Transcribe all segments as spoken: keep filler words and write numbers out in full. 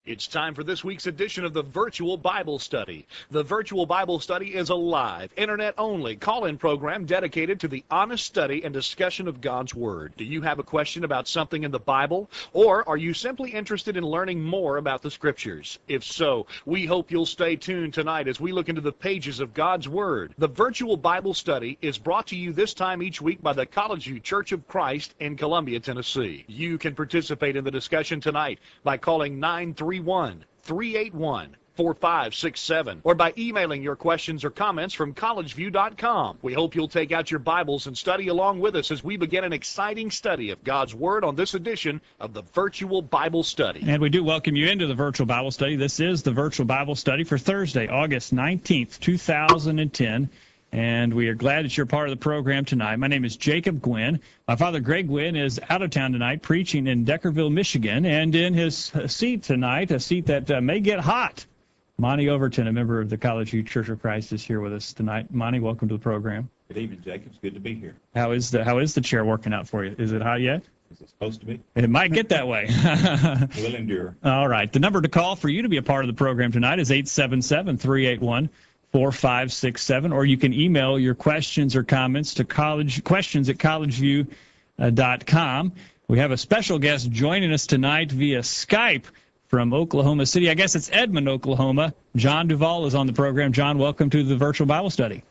It's time for this week's edition of the Virtual Bible Study. The Virtual Bible Study is a live, internet-only call-in program dedicated to the honest study and discussion of God's Word. Do you have a question about something in the Bible, or are you simply interested in learning more about the Scriptures? If so, we hope you'll stay tuned tonight as we look into the pages of God's Word. The Virtual Bible Study is brought to you this time each week by the College View Church of Christ in Columbia, Tennessee. You can participate in the discussion tonight by calling nine three one, three eight one, four five six seven or by emailing your questions or comments from college view dot com. We hope you'll take out your Bibles and study along with us as we begin an exciting study of God's Word on this edition of the Virtual Bible Study. And we do welcome you into the Virtual Bible Study. This is the Virtual Bible Study for Thursday, August nineteenth, two thousand ten. And we are glad that you're part of the program tonight. My name is Jacob Gwynn. My father, Greg Gwynn, is out of town tonight preaching in Deckerville, Michigan. And in his seat tonight, a seat that uh, may get hot, Monty Overton, a member of the College View Church of Christ, is here with us tonight. Monty, welcome to the program. Good evening, Jacob. It's good to be here. How is the How is the chair working out for you? Is it hot yet? Is it supposed to be? It might get that way. We'll endure. All right. The number to call for you to be a part of the program tonight is eight seven seven, three eight one, four five six seven, or you can email your questions or comments to college questions at college view dot com. We have a special guest joining us tonight via Skype from Oklahoma City. I guess it's Edmond, Oklahoma. John Duvall is on the program. John, welcome to the Virtual Bible Study.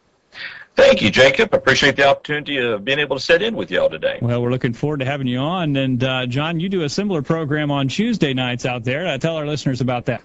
Thank you, Jacob. I appreciate the opportunity of being able to sit in with y'all today. Well, we're looking forward to having you on. And, uh, John, you do a similar program on Tuesday nights out there. Uh, tell our listeners about that.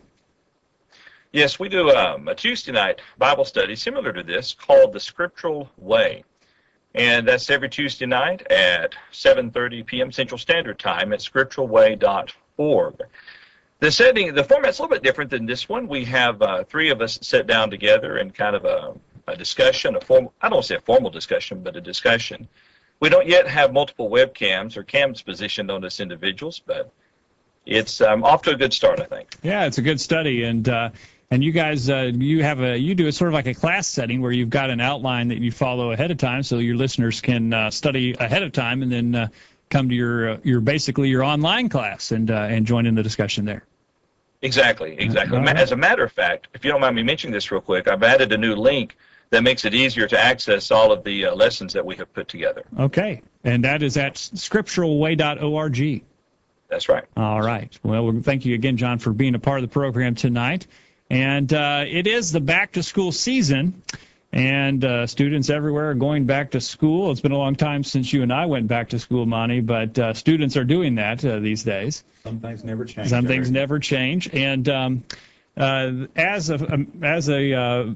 Yes, we do um, a Tuesday night Bible study similar to this called The Scriptural Way. And that's every Tuesday night at seven thirty p.m. Central Standard Time at scriptural way dot org. The setting, the format's a little bit different than this one. We have uh, three of us sit down together in kind of a, a discussion, a formal, I don't want to say a formal discussion, but a discussion. We don't yet have multiple webcams or cams positioned on us individuals, but it's um, off to a good start, I think. Yeah, it's a good study. And, uh, And you guys, uh, you have a, you do it sort of like a class setting where you've got an outline that you follow ahead of time, so your listeners can uh, study ahead of time and then uh, come to your, uh, your basically your online class and uh, and join in the discussion there. Exactly, exactly. Uh, As a matter of fact, if you don't mind me mentioning this real quick, I've added a new link that makes it easier to access all of the uh, lessons that we have put together. Okay, and that is at scriptural way dot org. That's right. All right. Well, thank you again, John, for being a part of the program tonight. And uh, it is the back-to-school season, and uh, students everywhere are going back to school. It's been a long time since you and I went back to school, Monty, but uh, students are doing that uh, these days. Some things never change. Some things never change. And um, uh, as a, um, as a uh,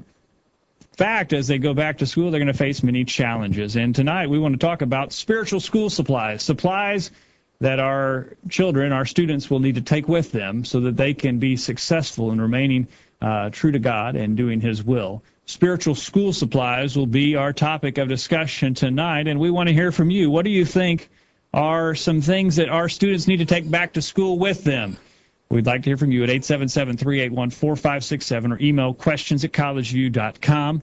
fact, as they go back to school, they're going to face many challenges. And tonight we want to talk about spiritual school supplies, supplies that our children, our students, will need to take with them so that they can be successful in remaining uh, true to God and doing His will. Spiritual school supplies will be our topic of discussion tonight, and we want to hear from you. What do you think are some things that our students need to take back to school with them? We'd like to hear from you at eight seven seven, three eight one, four five six seven or email questions at college view dot com.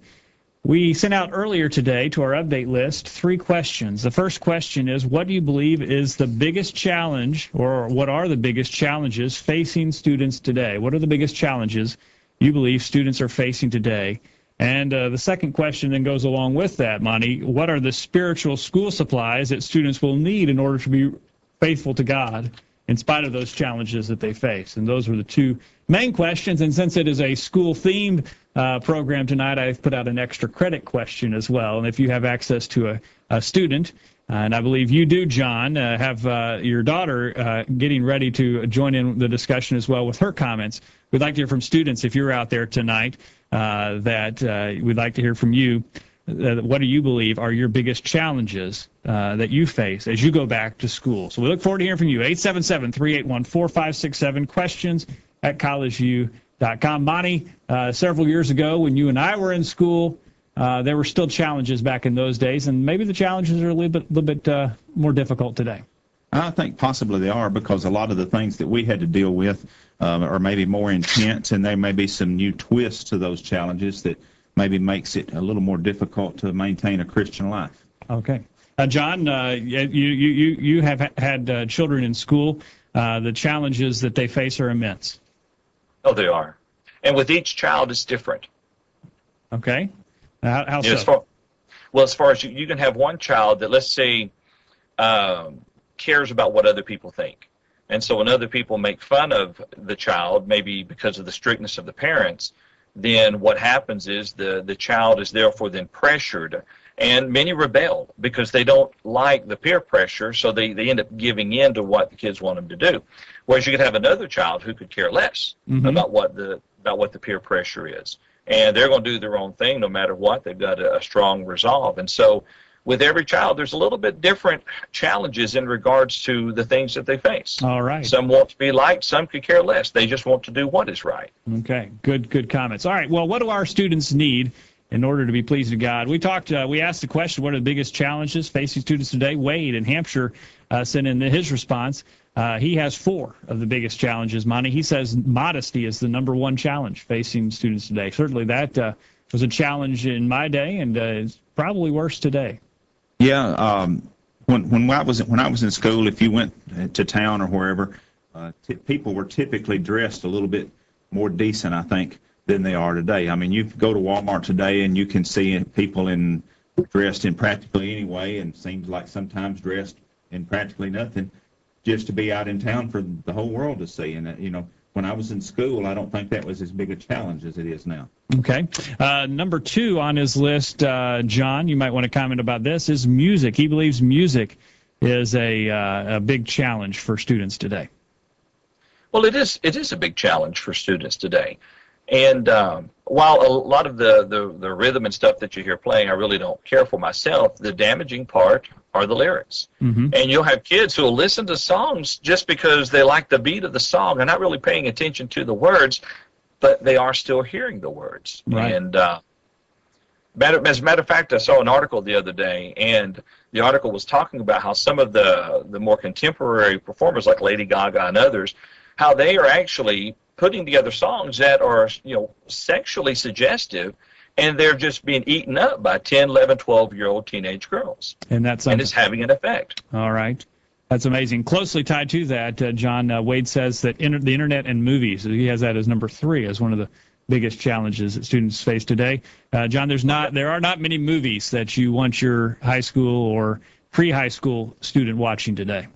We sent out earlier today to our update list three questions. The first question is, what do you believe is the biggest challenge, or what are the biggest challenges facing students today? What are the biggest challenges you believe students are facing today? And uh, the second question then goes along with that, Monty. What are the spiritual school supplies that students will need in order to be faithful to God in spite of those challenges that they face? And those were the two main questions. And since it is a school-themed uh, program tonight, I've put out an extra credit question as well. And if you have access to a, a student, uh, and I believe you do, John, uh, have uh, your daughter uh, getting ready to join in the discussion as well with her comments. We'd like to hear from students, if you're out there tonight, uh, that uh, we'd like to hear from you. Uh, what do you believe are your biggest challenges uh, that you face as you go back to school? So we look forward to hearing from you. eight seven seven, three eight one, four five six seven, questions at college view dot com. Monty, uh, several years ago when you and I were in school, uh, there were still challenges back in those days, and maybe the challenges are a little bit, little bit uh, more difficult today. I think possibly they are, because a lot of the things that we had to deal with um, are maybe more intense, and there may be some new twists to those challenges that maybe makes it a little more difficult to maintain a Christian life. Okay. Uh, John, uh, you, you, you, you have had uh, children in school. uh, the challenges that they face are immense. Oh, they are. And with each child, it's different. Okay. How, how You know, so? as far, well, as far as you, you can have one child that, let's say, um, cares about what other people think. And so when other people make fun of the child, maybe because of the strictness of the parents, then what happens is the, the child is therefore then pressured. And many rebel because they don't like the peer pressure, so they, they end up giving in to what the kids want them to do. Whereas you could have another child who could care less Mm-hmm. about what the about what the peer pressure is. And they're going to do their own thing no matter what. They've got a, a strong resolve. And so with every child, there's a little bit different challenges in regards to the things that they face. All right. Some want to be liked, some could care less. They just want to do what is right. Okay. Good, good comments. All right. Well, what do our students need in order to be pleasing to God? We talked, uh, we asked the question, what are the biggest challenges facing students today? Wade in Hampshire uh, sent in his response. Uh, he has four of the biggest challenges, Monty. He says modesty is the number one challenge facing students today. Certainly that uh, was a challenge in my day, and uh, it's probably worse today. Yeah, um, when when I was when I was in school, if you went to town or wherever, uh, t- people were typically dressed a little bit more decent, I think, than they are today. I mean, you go to Walmart today and you can see people in dressed in practically any way, and seems like sometimes dressed in practically nothing, just to be out in town for the whole world to see. And uh, you know, when I was in school, I don't think that was as big a challenge as it is now. Okay. Uh, number two on his list, uh, John, you might want to comment about this, is music. He believes music is a, uh, a big challenge for students today. Well, it is it is a big challenge for students today. And um, while a lot of the, the, the rhythm and stuff that you hear playing, I really don't care for myself, the damaging part are the lyrics. Mm-hmm. And you'll have kids who will listen to songs just because they like the beat of the song and not really paying attention to the words, but they are still hearing the words. Right. And uh, matter, as a matter of fact, I saw an article the other day, and the article was talking about how some of the, the more contemporary performers like Lady Gaga and others, how they are actually putting together songs that are, you know, sexually suggestive, and they're just being eaten up by ten, eleven, twelve-year-old teenage girls. And that's and it's having an effect. All right. That's amazing. Closely tied to that, uh, John, uh, Wade says that inter- the internet and movies, he has that as number three as one of the biggest challenges that students face today. Uh, John, there's not, there are not many movies that you want your high school or pre-high school student watching today.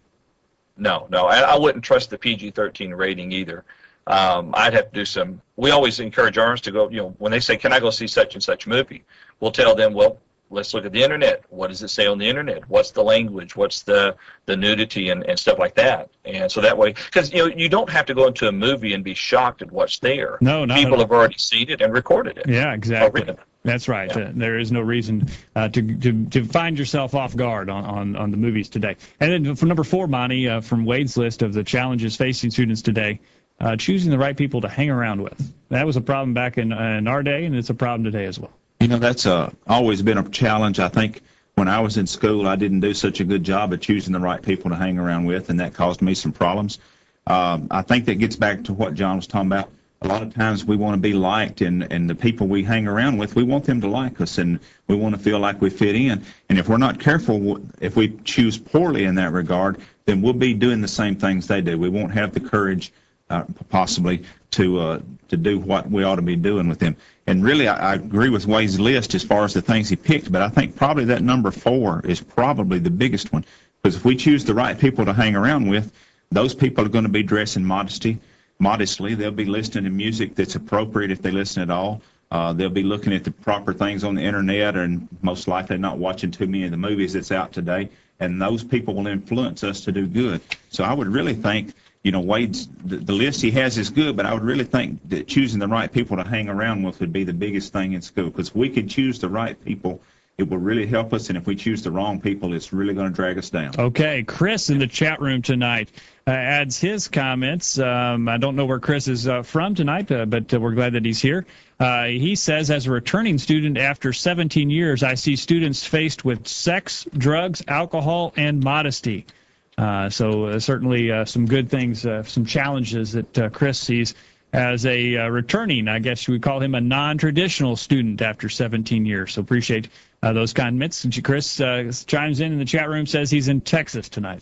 No, no, I, I wouldn't trust the P G thirteen rating either. Um, I'd have to do some, we always encourage ours to go, you know, when they say, can I go see such and such movie? We'll tell them, well, let's look at the internet. What does it say on the internet? What's the language? What's the, the nudity and, and stuff like that? And so that way, because, you know, you don't have to go into a movie and be shocked at what's there. No, not People have already seen it and recorded it. Yeah, exactly. Written. That's right. Yeah. Uh, there is no reason uh, to, to to find yourself off guard on, on, on the movies today. And then for number four, Monty, uh, from Wade's list of the challenges facing students today, uh, choosing the right people to hang around with. That was a problem back in, uh, in our day, and it's a problem today as well. You know, that's uh, always been a challenge. I think when I was in school, I didn't do such a good job of choosing the right people to hang around with, and that caused me some problems. Um, I think that gets back to what John was talking about. A lot of times we want to be liked, and, and the people we hang around with, we want them to like us, and we want to feel like we fit in. And if we're not careful, if we choose poorly in that regard, then we'll be doing the same things they do. We won't have the courage uh, possibly to uh, to do what we ought to be doing with them. And really, I, I agree with Wade's list as far as the things he picked, but I think probably that number four is probably the biggest one, because if we choose the right people to hang around with, those people are going to be dressed in modesty, modestly. They'll be listening to music that's appropriate if they listen at all. Uh, they'll be looking at the proper things on the internet, and most likely not watching too many of the movies that's out today. And those people will influence us to do good. So I would really think, you know, Wade's, the, the list he has is good, but I would really think that choosing the right people to hang around with would be the biggest thing in school. Because if we could choose the right people, it will really help us. And if we choose the wrong people, it's really going to drag us down. Okay, Chris in the chat room tonight uh, adds his comments. Um, I don't know where Chris is uh, from tonight, uh, but uh, we're glad that he's here. Uh, he says, as a returning student after seventeen years, I see students faced with sex, drugs, alcohol, and modesty. Uh, so uh, certainly uh, some good things, uh, some challenges that uh, Chris sees as a uh, returning, I guess you would call him a non-traditional student after seventeen years. So appreciate uh, those comments. Chris uh, chimes in in the chat room, says he's in Texas tonight. So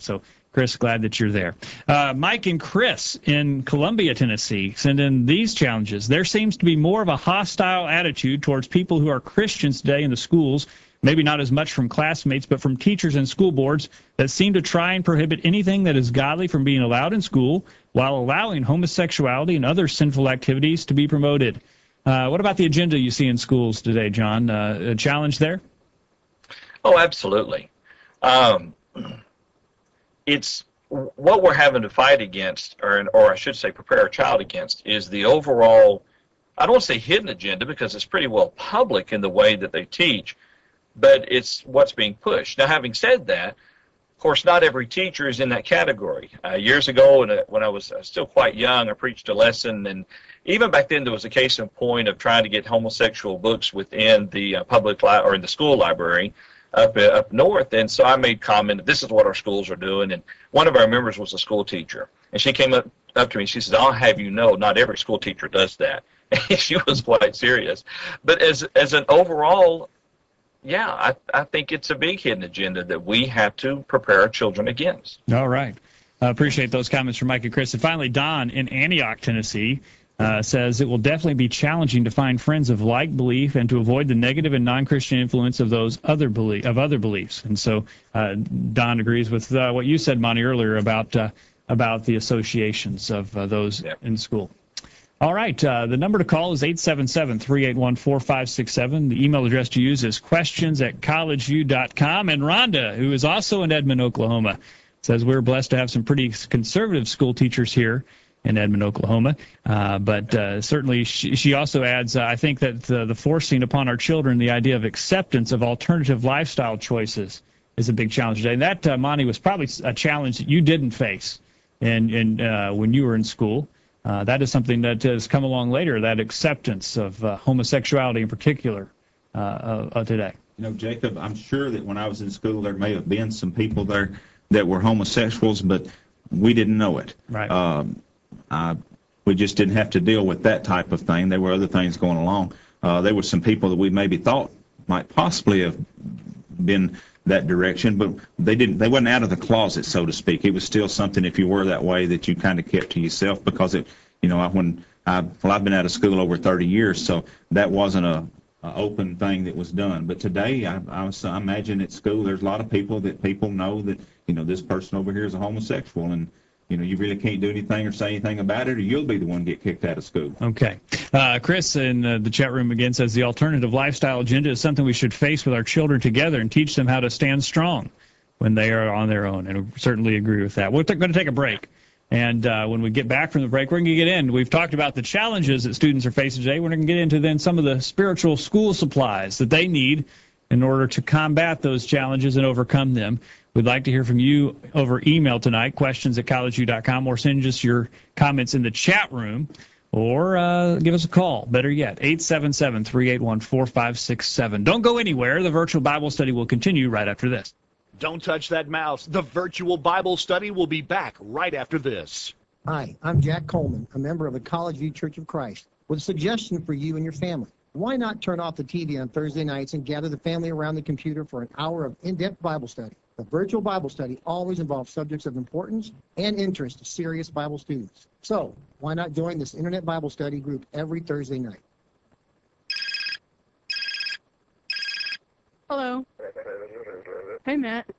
Chris, glad that you're there. Uh, Mike and Chris in Columbia, Tennessee, send in these challenges. There seems to be more of a hostile attitude towards people who are Christians today in the schools, maybe not as much from classmates, but from teachers and school boards that seem to try and prohibit anything that is godly from being allowed in school while allowing homosexuality and other sinful activities to be promoted. Uh, what about the agenda you see in schools today, John? Uh, a challenge there? Oh, absolutely. Um, it's what we're having to fight against, or, or I should say prepare our child against, is the overall, I don't want to say hidden agenda because it's pretty well public in the way that they teach, but it's what's being pushed. Now, having said that, of course, not every teacher is in that category. Uh, years ago, when, when I was still quite young, I preached a lesson, and even back then there was a case in point of trying to get homosexual books within the uh, public li- or in the school library up uh, up north. And so I made comment, this is what our schools are doing. And one of our members was a school teacher, and she came up, up to me. She says, "I'll have you know, not every school teacher does that." And she was quite serious. But as as an overall, yeah, I, I think it's a big hidden agenda that we have to prepare our children against. All right. I appreciate those comments from Mike and Chris. And finally, Don in Antioch, Tennessee, uh, says it will definitely be challenging to find friends of like belief and to avoid the negative and non-Christian influence of those other belief of other beliefs. And so uh, Don agrees with uh, what you said, Monty, earlier about uh, about the associations of uh, those yeah. in school. All right. Uh, the number to call is eight seven seven, three eight one, four five six seven. The email address to use is questions at collegeview dot com. And Rhonda, who is also in Edmond, Oklahoma, says we're blessed to have some pretty conservative school teachers here in Edmond, Oklahoma. Uh, but uh, certainly she, she also adds, uh, I think that the, the forcing upon our children the idea of acceptance of alternative lifestyle choices is a big challenge today. And that, uh, Monty, was probably a challenge that you didn't face in, in, uh, when you were in school. Uh, that is something that has come along later, that acceptance of uh, homosexuality in particular uh, uh, today. You know, Jacob, I'm sure that when I was in school, there may have been some people there that were homosexuals, but we didn't know it. Right. Um, I, we just didn't have to deal with that type of thing. There were other things going along. Uh, there were some people that we maybe thought might possibly have been that direction, but they didn't. They wasn't out of the closet, so to speak. It was still something, if you were that way, that you kind of kept to yourself, because it, you know, when I well, I've been out of school over thirty years, so that wasn't a, a open thing that was done. But today, I, I, was, I imagine at school, there's a lot of people that people know that, you know, this person over here is a homosexual, and you know, you really can't do anything or say anything about it, or you'll be the one to get kicked out of school. Okay. Uh, Chris in uh, the chat room again says the alternative lifestyle agenda is something we should face with our children together and teach them how to stand strong when they are on their own. And we certainly agree with that. We're t- going to take a break. And uh, when we get back from the break, we're going to get in. We've talked about the challenges that students are facing today. We're going to get into then some of the spiritual school supplies that they need in order to combat those challenges and overcome them. We'd like to hear from you over email tonight, questions at collegeview dot com, or send us your comments in the chat room, or uh, give us a call. Better yet, eight seven seven, three eight one, four five six seven. Don't go anywhere. The virtual Bible study will continue right after this. Don't touch that mouse. The virtual Bible study will be back right after this. Hi, I'm Jack Coleman, a member of the College View Church of Christ, with a suggestion for you and your family. Why not turn off the T V on Thursday nights and gather the family around the computer for an hour of in-depth Bible study? The virtual Bible study always involves subjects of importance and interest to serious Bible students. So, why not join this Internet Bible study group every Thursday night? Hello. Hey, Matt.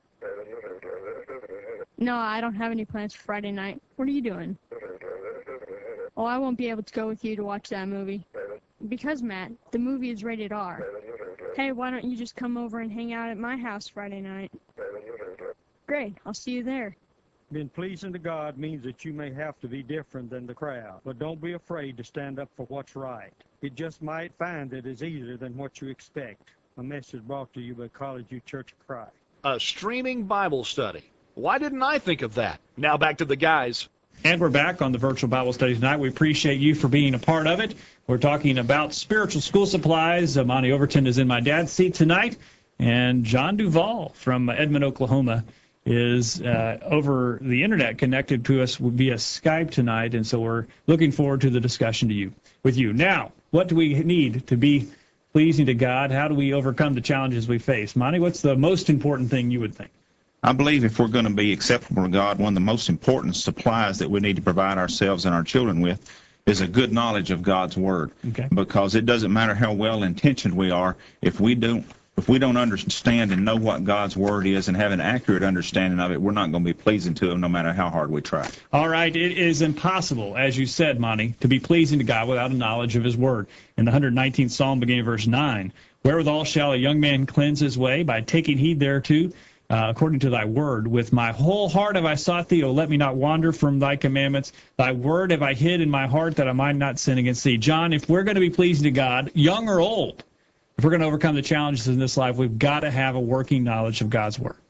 No, I don't have any plans for Friday night. What are you doing? Oh, I won't be able to go with you to watch that movie. Because, Matt, the movie is rated R. Hey, why don't you just come over and hang out at my house Friday night? Great, I'll see you there. Being pleasing to God means that you may have to be different than the crowd, but don't be afraid to stand up for what's right. It just might find it is easier than what you expect. A message brought to you by College View Church of Christ. A streaming Bible study. Why didn't I think of that? Now back to the guys. And we're back on the virtual Bible study tonight. We appreciate you for being a part of it. We're talking about spiritual school supplies. Uh, Monty Overton is in my dad's seat tonight, and John Duvall from Edmond, Oklahoma, is uh, over the internet connected to us via Skype tonight, and so we're looking forward to the discussion to you with you. Now, what do we need to be pleasing to God? How do we overcome the challenges we face? Monty, what's the most important thing you would think? I believe if we're going to be acceptable to God, one of the most important supplies that we need to provide ourselves and our children with is a good knowledge of God's Word. Okay. Because it doesn't matter how well-intentioned we are, if we don't if we don't understand and know what God's Word is and have an accurate understanding of it, we're not going to be pleasing to Him no matter how hard we try. All right, it is impossible, as you said, Monty, to be pleasing to God without a knowledge of His Word. In the one hundred nineteenth Psalm, beginning of verse nine, wherewithal shall a young man cleanse his way? By taking heed thereto, uh, according to thy word. With my whole heart have I sought thee, O let me not wander from thy commandments. Thy word have I hid in my heart, that I might not sin against thee. John, if we're going to be pleasing to God, young or old, if we're going to overcome the challenges in this life, we've got to have a working knowledge of God's Word.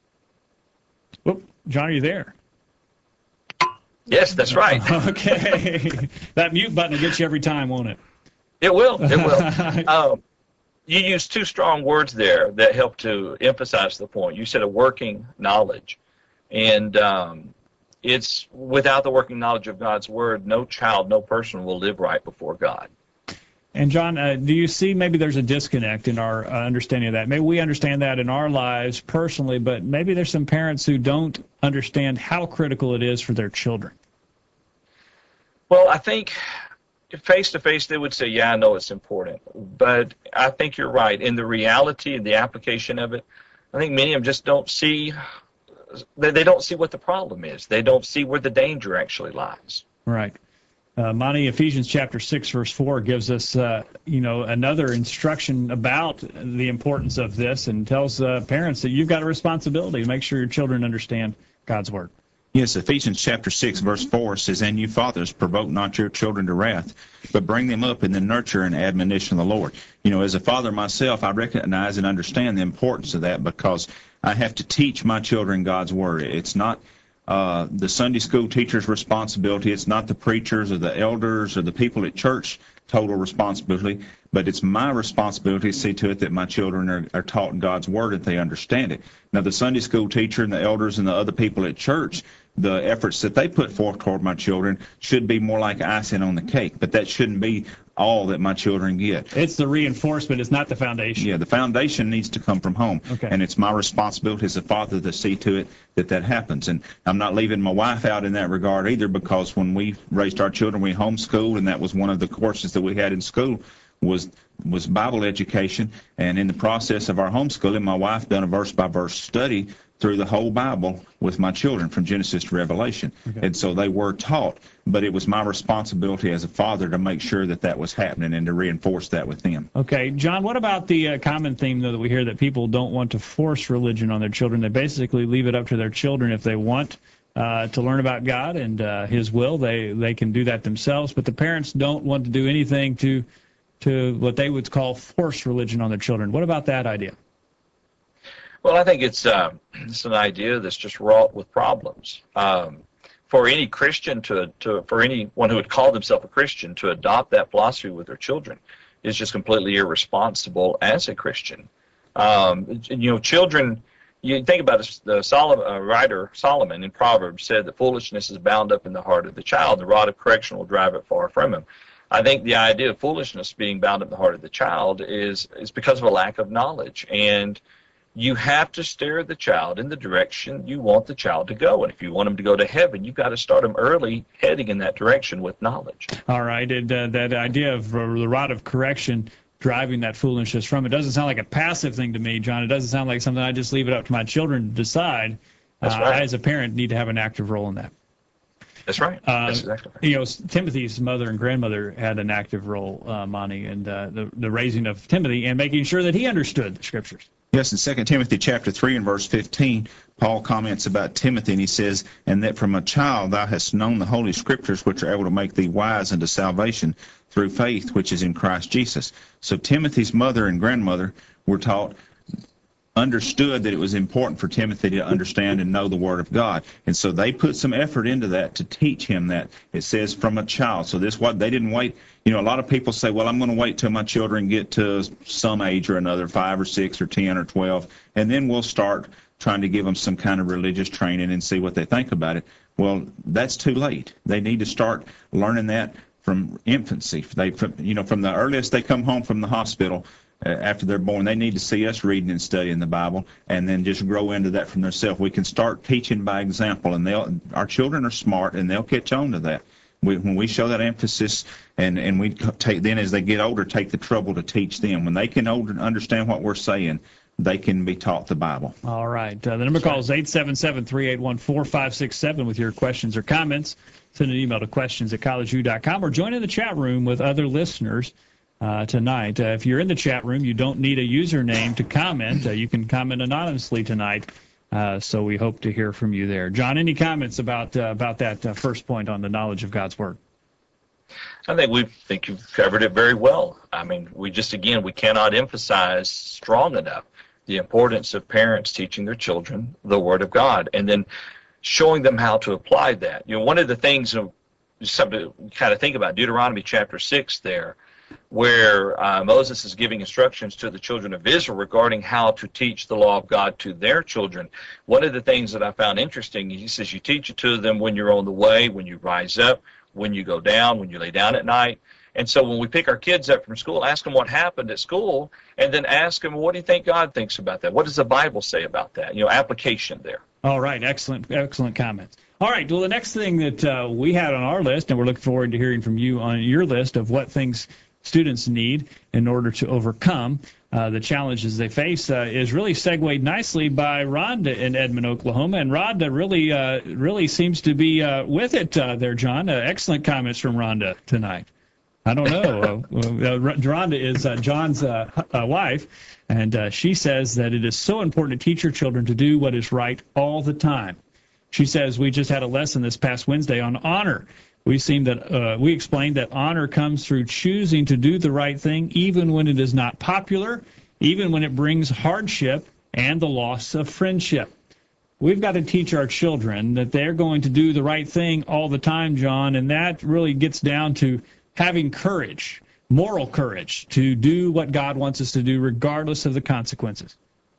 Whoop, John, are you there? Yes, that's right. Okay. That mute button will get you every time, won't it? It will. It will. um, you used two strong words there that help to emphasize the point. You said a working knowledge. And um, it's without the working knowledge of God's Word, no child, no person will live right before God. And John, uh, do you see maybe there's a disconnect in our uh, understanding of that? Maybe we understand that in our lives personally, but maybe there's some parents who don't understand how critical it is for their children. Well, I think face-to-face they would say, yeah, I know it's important. But I think you're right. In the reality and the application of it, I think many of them just don't see, they, they don't see what the problem is. They don't see where the danger actually lies. Right. Uh, Monty, Ephesians chapter six, verse four gives us, uh, you know, another instruction about the importance of this and tells uh, parents that you've got a responsibility to make sure your children understand God's Word. Yes, Ephesians chapter six, verse four says, and you fathers, provoke not your children to wrath, but bring them up in the nurture and admonition of the Lord. You know, as a father myself, I recognize and understand the importance of that because I have to teach my children God's Word. It's not uh, the Sunday school teacher's responsibility. It's not the preachers or the elders or the people at church total responsibility, but it's my responsibility to see to it that my children are, are taught God's Word, that they understand it. Now, the Sunday school teacher and the elders and the other people at church, the efforts that they put forth toward my children should be more like icing on the cake, but that shouldn't be all that my children get. It's the reinforcement. It's not the foundation. Yeah, the foundation needs to come from home, okay. And it's my responsibility as a father to see to it that that happens. And I'm not leaving my wife out in that regard either, because when we raised our children, we homeschooled, and that was one of the courses that we had in school was was Bible education. And in the process of our homeschooling, my wife done a verse-by-verse study through the whole Bible with my children from Genesis to Revelation. Okay. And so they were taught, but it was my responsibility as a father to make sure that that was happening and to reinforce that with them. Okay. John, what about the uh, common theme, though, that we hear that people don't want to force religion on their children? They basically leave it up to their children. If they want uh, to learn about God and uh, His will, they, they can do that themselves, but the parents don't want to do anything to to what they would call force religion on their children. What about that idea? Well, I think it's, uh, it's an idea that's just wrought with problems. Um, for any Christian to, to, for anyone who would call themselves a Christian to adopt that philosophy with their children is just completely irresponsible as a Christian. Um, you know, children, you think about it, the Solomon, uh, writer Solomon in Proverbs said that foolishness is bound up in the heart of the child. The rod of correction will drive it far from him. I think the idea of foolishness being bound up in the heart of the child is, is because of a lack of knowledge. And you have to steer the child in the direction you want the child to go. And if you want them to go to heaven, you've got to start them early heading in that direction with knowledge. All right. And uh, that idea of uh, the rod of correction driving that foolishness from it doesn't sound like a passive thing to me, John. It doesn't sound like something I just leave it up to my children to decide. That's uh, right. I, as a parent, need to have an active role in that. That's right. Uh, That's exactly right. You know, Timothy's mother and grandmother had an active role, uh, Monty, in uh, the, the raising of Timothy and making sure that he understood the Scriptures. Yes, in Second Timothy chapter three and verse fifteen, Paul comments about Timothy, and he says, and that from a child thou hast known the Holy Scriptures, which are able to make thee wise unto salvation through faith, which is in Christ Jesus. So Timothy's mother and grandmother were taught, understood that it was important for Timothy to understand and know the Word of God. And so they put some effort into that to teach him that. It says from a child. So this what they didn't wait. You know, a lot of people say, well, I'm going to wait till my children get to some age or another, five or six or ten or twelve, and then we'll start trying to give them some kind of religious training and see what they think about it. Well, that's too late. They need to start learning that from infancy. They, from, you know, from the earliest they come home from the hospital, uh, after they're born. They need to see us reading and studying the Bible, and then just grow into that from themselves. We can start teaching by example, and they'll. Our children are smart, and they'll catch on to that. We, when we show that emphasis, and and we take then as they get older, take the trouble to teach them. When they can older understand what we're saying, they can be taught the Bible. All right. Uh, the number to call is eight seven seven, three eight one, four five six seven with your questions or comments. Send an email to questions at college u dot com or join in the chat room with other listeners uh, tonight. Uh, if you're in the chat room, you don't need a username to comment. Uh, you can comment anonymously tonight. Uh, so we hope to hear from you there. John, any comments about uh, about that uh, first point on the knowledge of God's Word? I think we think you've covered it very well. I mean, we just, again, we cannot emphasize strong enough the importance of parents teaching their children the Word of God and then showing them how to apply that. You know, one of the things, you know, something to kind of think about, Deuteronomy chapter six there, where uh, Moses is giving instructions to the children of Israel regarding how to teach the law of God to their children. One of the things that I found interesting, he says you teach it to them when you're on the way, when you rise up, when you go down, when you lay down at night. And so when we pick our kids up from school, ask them what happened at school, and then ask them, what do you think God thinks about that? What does the Bible say about that? You know, application there. All right, excellent, excellent comments. All right, well, the next thing that uh, we had on our list, and we're looking forward to hearing from you on your list of what things students need in order to overcome uh, the challenges they face, uh, is really segued nicely by Rhonda in Edmond, Oklahoma. And Rhonda really, uh, really seems to be uh, with it uh, there, John. Uh, excellent comments from Rhonda tonight. I don't know. uh, uh, Rhonda is uh, John's uh, uh, wife, and uh, she says that it is so important to teach your children to do what is right all the time. She says, we just had a lesson this past Wednesday on honor. We seem that uh, we explained that honor comes through choosing to do the right thing, even when it is not popular, even when it brings hardship and the loss of friendship. We've got to teach our children that they're going to do the right thing all the time, John, and that really gets down to having courage, moral courage, to do what God wants us to do, regardless of the consequences.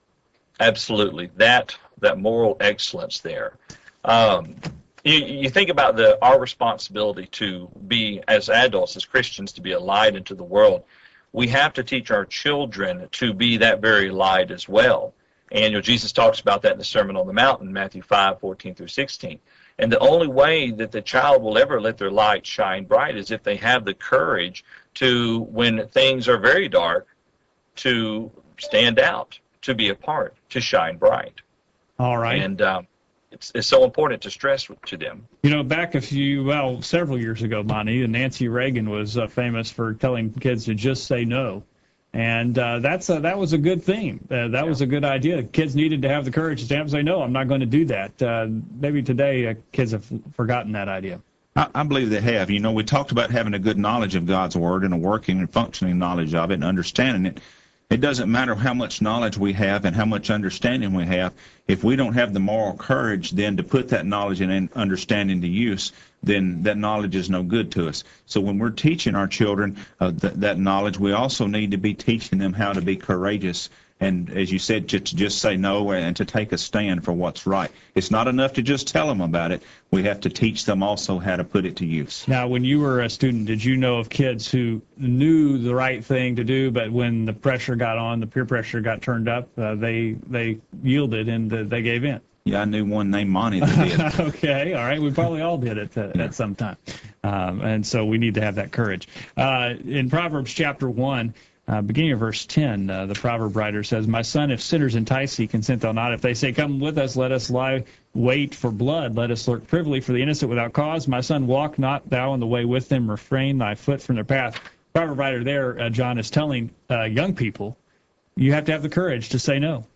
Absolutely, that that moral excellence there. Um, You, you think about the our responsibility to be, as adults, as Christians, to be a light into the world. We have to teach our children to be that very light as well. And you know, Jesus talks about that in the Sermon on the Mount in Matthew five, fourteen through sixteen. And the only way that the child will ever let their light shine bright is if they have the courage to, when things are very dark, to stand out, to be a part, to shine bright. All right. And um, It's, it's so important to stress to them. You know, back a few, well, several years ago, Monty, Nancy Reagan was uh, famous for telling kids to just say no. And uh, that's a, that was a good thing. Uh, that yeah. was a good idea. Kids needed to have the courage to stand up and say, no, I'm not going to do that. Uh, maybe today uh, kids have forgotten that idea. I, I believe they have. You know, we talked about having a good knowledge of God's Word and a working and functioning knowledge of it and understanding it. It doesn't matter how much knowledge we have and how much understanding we have. If we don't have the moral courage then to put that knowledge and understanding to use, then that knowledge is no good to us. So when we're teaching our children uh, th- that knowledge, we also need to be teaching them how to be courageous. And as you said, to, to just say no and to take a stand for what's right. It's not enough to just tell them about it. We have to teach them also how to put it to use. Now, when you were a student, did you know of kids who knew the right thing to do, but when the pressure got on, the peer pressure got turned up, uh, they they yielded and uh, they gave in? Yeah, I knew one named Monty that did. Okay, all right. We probably all did it uh, yeah. at some time. Um, and so we need to have that courage. Uh, in Proverbs chapter one, Uh, beginning of verse ten, uh, the proverb writer says, My son, if sinners entice thee, consent thou not. If they say, Come with us, let us lie wait for blood. Let us lurk privily for the innocent without cause. My son, walk not thou in the way with them. Refrain thy foot from their path. The proverb writer there, uh, John, is telling uh, young people, you have to have the courage to say no.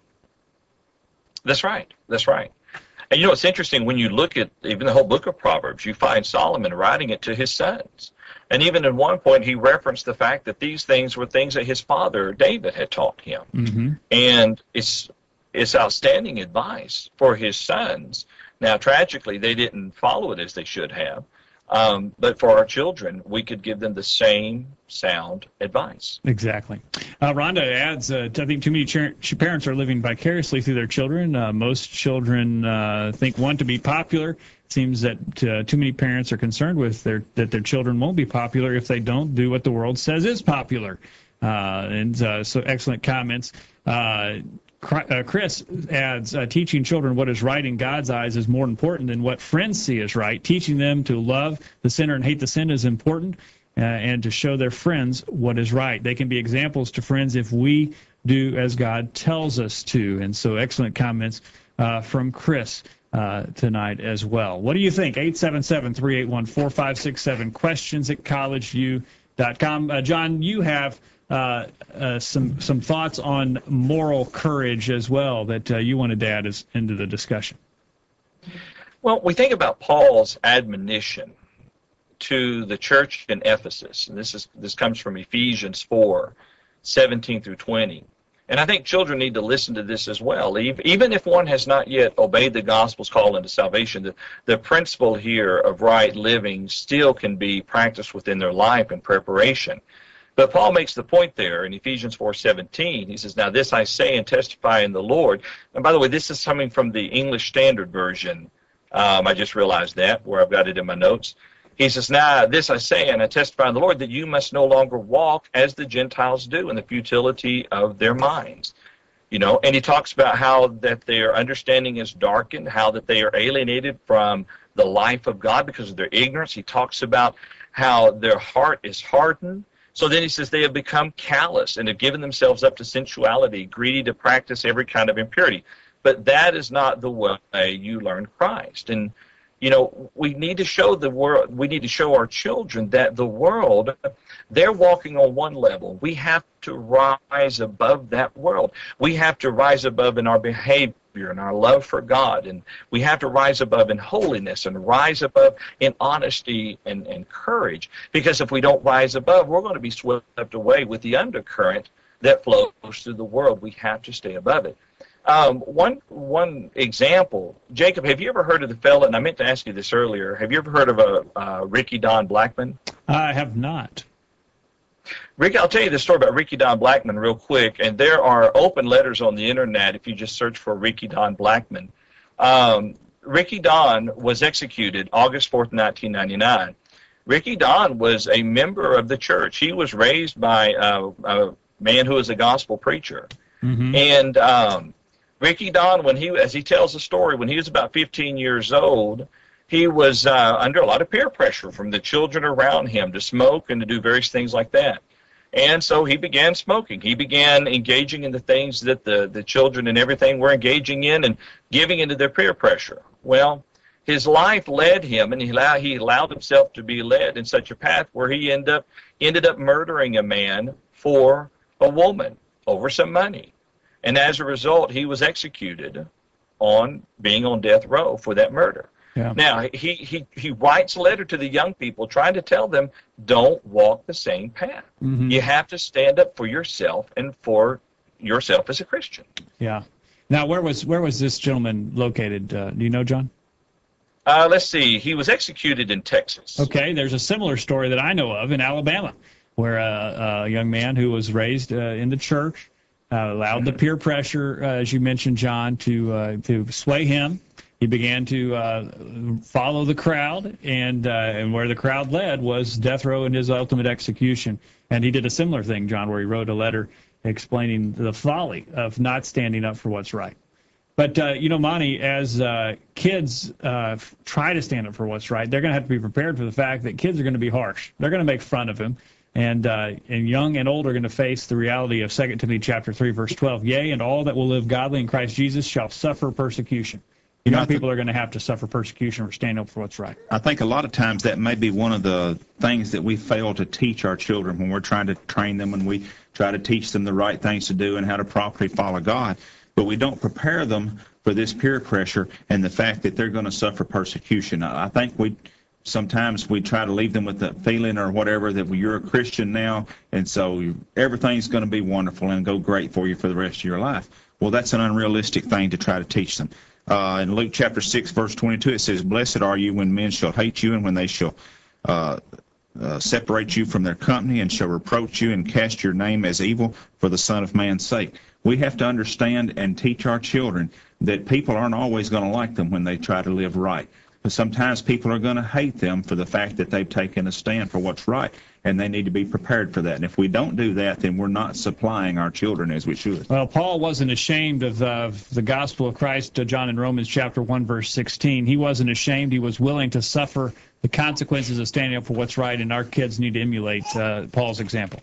That's right. That's right. And you know, it's interesting when you look at even the whole book of Proverbs, you find Solomon writing it to his sons. And even at one point, he referenced the fact that these things were things that his father, David, had taught him. Mm-hmm. And it's it's outstanding advice for his sons. Now, tragically, they didn't follow it as they should have. Um, but for our children, we could give them the same sound advice. Exactly. Uh, Rhonda adds, uh, I think too many ch- parents are living vicariously through their children. Uh, most children uh, think want to be popular. It seems that uh, too many parents are concerned with their that their children won't be popular if they don't do what the world says is popular. Uh, and uh, so excellent comments. Uh, Uh, Chris adds, uh, teaching children what is right in God's eyes is more important than what friends see as right. Teaching them to love the sinner and hate the sin is important, uh, and to show their friends what is right. They can be examples to friends if we do as God tells us to. And so excellent comments uh, from Chris uh, tonight as well. What do you think? eight seven seven, three eight one, four five six seven, questions at collegeview dot com. Uh, John, you have Uh, uh, some some thoughts on moral courage as well that uh, you wanted to add as, into the discussion. Well, we think about Paul's admonition to the church in Ephesus, and this is this comes from Ephesians four, seventeen through twenty. And I think children need to listen to this as well. Even if one has not yet obeyed the gospel's call into salvation, the, the principle here of right living still can be practiced within their life in preparation. But Paul makes the point there in Ephesians four seventeen. He says, "Now this I say and testify in the Lord." And by the way, this is coming from the English Standard Version. Um, I just realized that, where I've got it in my notes. He says, "Now this I say and I testify in the Lord, that you must no longer walk as the Gentiles do in the futility of their minds." You know, and he talks about how that their understanding is darkened, how that they are alienated from the life of God because of their ignorance. He talks about how their heart is hardened. So then he says they have become callous and have given themselves up to sensuality, greedy to practice every kind of impurity. But that is not the way you learn Christ. And, you know, we need to show the world, we need to show our children that the world, they're walking on one level. We have to rise above that world. We have to rise above in our behavior and our love for God, and we have to rise above in holiness and rise above in honesty and, and courage, because if we don't rise above, we're going to be swept away with the undercurrent that flows through the world. We have to stay above it. Um, one one example, Jacob, have you ever heard of the fella, and I meant to ask you this earlier, have you ever heard of a uh, Ricky Don Blackman? I have not. Ricky, I'll tell you the story about Ricky Don Blackman real quick, and there are open letters on the internet if you just search for Ricky Don Blackman. Um, Ricky Don was executed August fourth, nineteen ninety-nine. Ricky Don was a member of the church. He was raised by uh, a man who was a gospel preacher. Mm-hmm. And um, Ricky Don, when he, as he tells the story, when he was about fifteen years old, he was uh, under a lot of peer pressure from the children around him to smoke and to do various things like that. And so he began smoking. He began engaging in the things that the, the children and everything were engaging in and giving into their peer pressure. Well, his life led him, and he allowed, he allowed himself to be led in such a path where he ended up, ended up murdering a man for a woman over some money. And as a result, he was executed on being on death row for that murder. Yeah. Now, he, he, he writes a letter to the young people trying to tell them, don't walk the same path. Mm-hmm. You have to stand up for yourself and for yourself as a Christian. Yeah. Now, where was where was this gentleman located? Uh, do you know, John? Uh, let's see. He was executed in Texas. Okay. There's a similar story that I know of in Alabama, where a, a young man who was raised uh, in the church uh, allowed mm-hmm. the peer pressure, uh, as you mentioned, John, to uh, to sway him. He began to uh, follow the crowd, and uh, and where the crowd led was death row and his ultimate execution. And he did a similar thing, John, where he wrote a letter explaining the folly of not standing up for what's right. But, uh, you know, Monty, as uh, kids uh, try to stand up for what's right, they're going to have to be prepared for the fact that kids are going to be harsh. They're going to make fun of him. And uh, and young and old are going to face the reality of Second Timothy chapter three, verse twelve. Yea, and all that will live godly in Christ Jesus shall suffer persecution. You know, people are going to have to suffer persecution for standing up for what's right. I think a lot of times that may be one of the things that we fail to teach our children when we're trying to train them, and we try to teach them the right things to do and how to properly follow God. But we don't prepare them for this peer pressure and the fact that they're going to suffer persecution. I think we sometimes we try to leave them with the feeling or whatever that well, you're a Christian now, and so everything's going to be wonderful and go great for you for the rest of your life. Well, that's an unrealistic thing to try to teach them. Uh, in Luke chapter six, verse twenty-two, it says, "Blessed are you when men shall hate you, and when they shall uh, uh, separate you from their company, and shall reproach you, and cast your name as evil for the Son of Man's sake." We have to understand and teach our children that people aren't always going to like them when they try to live right. But sometimes people are going to hate them for the fact that they've taken a stand for what's right, and they need to be prepared for that. And if we don't do that, then we're not supplying our children as we should. Well, Paul wasn't ashamed of uh, the gospel of Christ, uh, John, in Romans chapter one, verse sixteen. He wasn't ashamed. He was willing to suffer the consequences of standing up for what's right, and our kids need to emulate uh, Paul's example.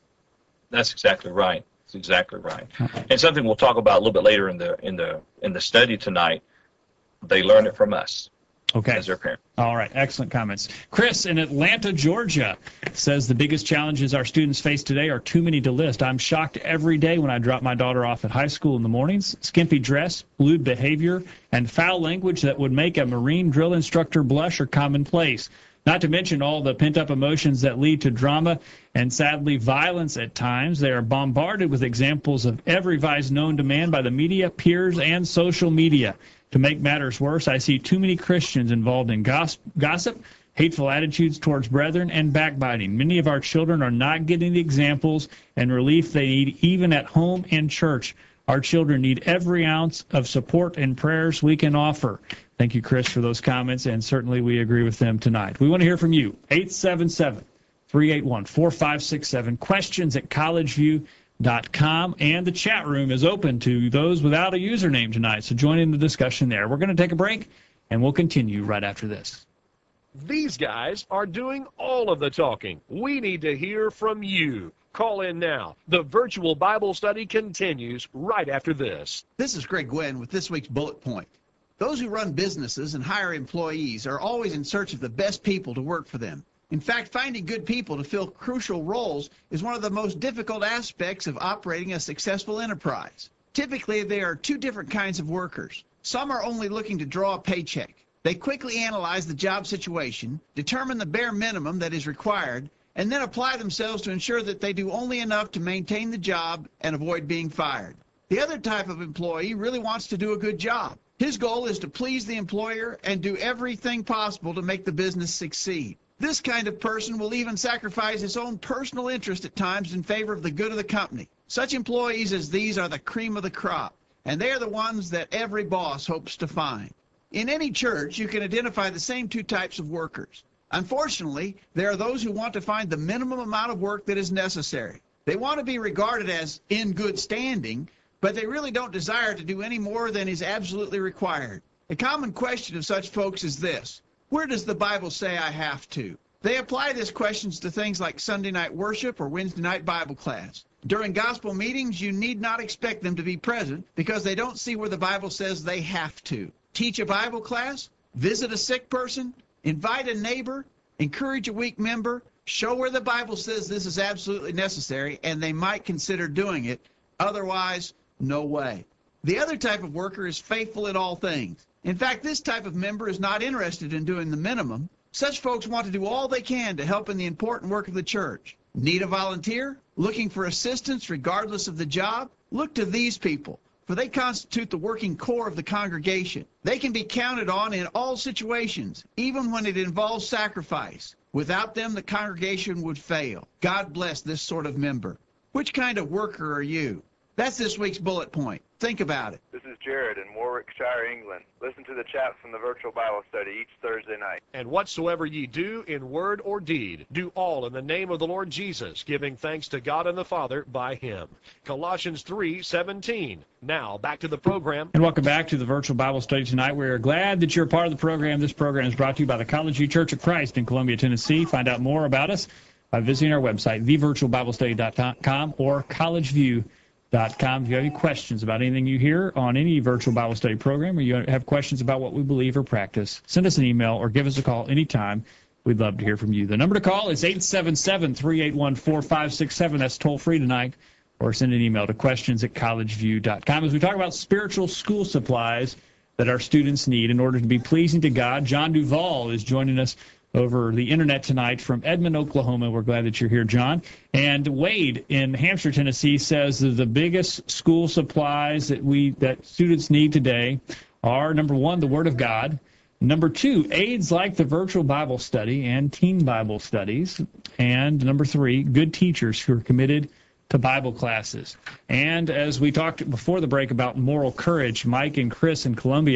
That's exactly right. That's exactly right. And something we'll talk about a little bit later in the in the in the study tonight. They learn it from us. Okay. As their parents. All right. Excellent comments. Chris in Atlanta, Georgia, says the biggest challenges our students face today are too many to list. I'm shocked every day when I drop my daughter off at high school in the mornings. Skimpy dress, lewd behavior, and foul language that would make a Marine drill instructor blush are commonplace. Not to mention all the pent-up emotions that lead to drama and, sadly, violence at times. They are bombarded with examples of every vice known to man by the media, peers, and social media. To make matters worse, I see too many Christians involved in gossip, hateful attitudes towards brethren, and backbiting. Many of our children are not getting the examples and relief they need even at home and church. Our children need every ounce of support and prayers we can offer. Thank you, Chris, for those comments, and certainly we agree with them tonight. We want to hear from you. eight seven seven, three eight one, four five six seven. Questions at college view dot com, and the chat room is open to those without a username tonight, so join in the discussion there. We're going to take a break, and we'll continue right after this. These guys are doing all of the talking. We need to hear from you. Call in now. The virtual Bible study continues right after this. This is Greg Gwynn with this week's Bullet Point. Those who run businesses and hire employees are always in search of the best people to work for them. In fact, finding good people to fill crucial roles is one of the most difficult aspects of operating a successful enterprise. Typically, there are two different kinds of workers. Some are only looking to draw a paycheck. They quickly analyze the job situation, determine the bare minimum that is required, and then apply themselves to ensure that they do only enough to maintain the job and avoid being fired. The other type of employee really wants to do a good job. His goal is to please the employer and do everything possible to make the business succeed. This kind of person will even sacrifice his own personal interest at times in favor of the good of the company. Such employees as these are the cream of the crop, and they are the ones that every boss hopes to find. In any church, you can identify the same two types of workers. Unfortunately, there are those who want to find the minimum amount of work that is necessary. They want to be regarded as in good standing, but they really don't desire to do any more than is absolutely required. A common question of such folks is this: where does the Bible say I have to? They apply these questions to things like Sunday night worship or Wednesday night Bible class. During gospel meetings, you need not expect them to be present because they don't see where the Bible says they have to. Teach a Bible class, visit a sick person, invite a neighbor, encourage a weak member, show where the Bible says this is absolutely necessary, and they might consider doing it. Otherwise, no way. The other type of worker is faithful in all things. In fact, this type of member is not interested in doing the minimum. Such folks want to do all they can to help in the important work of the church. Need a volunteer? Looking for assistance regardless of the job? Look to these people, for they constitute the working core of the congregation. They can be counted on in all situations, even when it involves sacrifice. Without them, the congregation would fail. God bless this sort of member. Which kind of worker are you? That's this week's bullet point. Think about it. This is Jared in Warwickshire, England. Listen to the chat from the virtual Bible study each Thursday night. And whatsoever ye do in word or deed, do all in the name of the Lord Jesus, giving thanks to God and the Father by him. Colossians three seventeen. Now, back to the program. And welcome back to the virtual Bible study tonight. We're glad that you're a part of the program. This program is brought to you by the College View Church of Christ in Columbia, Tennessee. Find out more about us by visiting our website, the virtual bible study dot com or college view dot com. If you have any questions about anything you hear on any virtual Bible study program, or you have questions about what we believe or practice, send us an email or give us a call anytime. We'd love to hear from you. The number to call is eight seven seven, three eight one, four five six seven. That's toll free tonight. Or send an email to questions at college view dot com. As we talk about spiritual school supplies that our students need in order to be pleasing to God, John Duvall is joining us over the internet tonight from Edmond, Oklahoma. We're glad that you're here, John. And Wade in Hampshire, Tennessee says that the biggest school supplies that we that students need today are, number one, the Word of God. Number two, aids like the virtual Bible study and teen Bible studies. And number three, good teachers who are committed to Bible classes. And as we talked before the break about moral courage, Mike and Chris in Columbia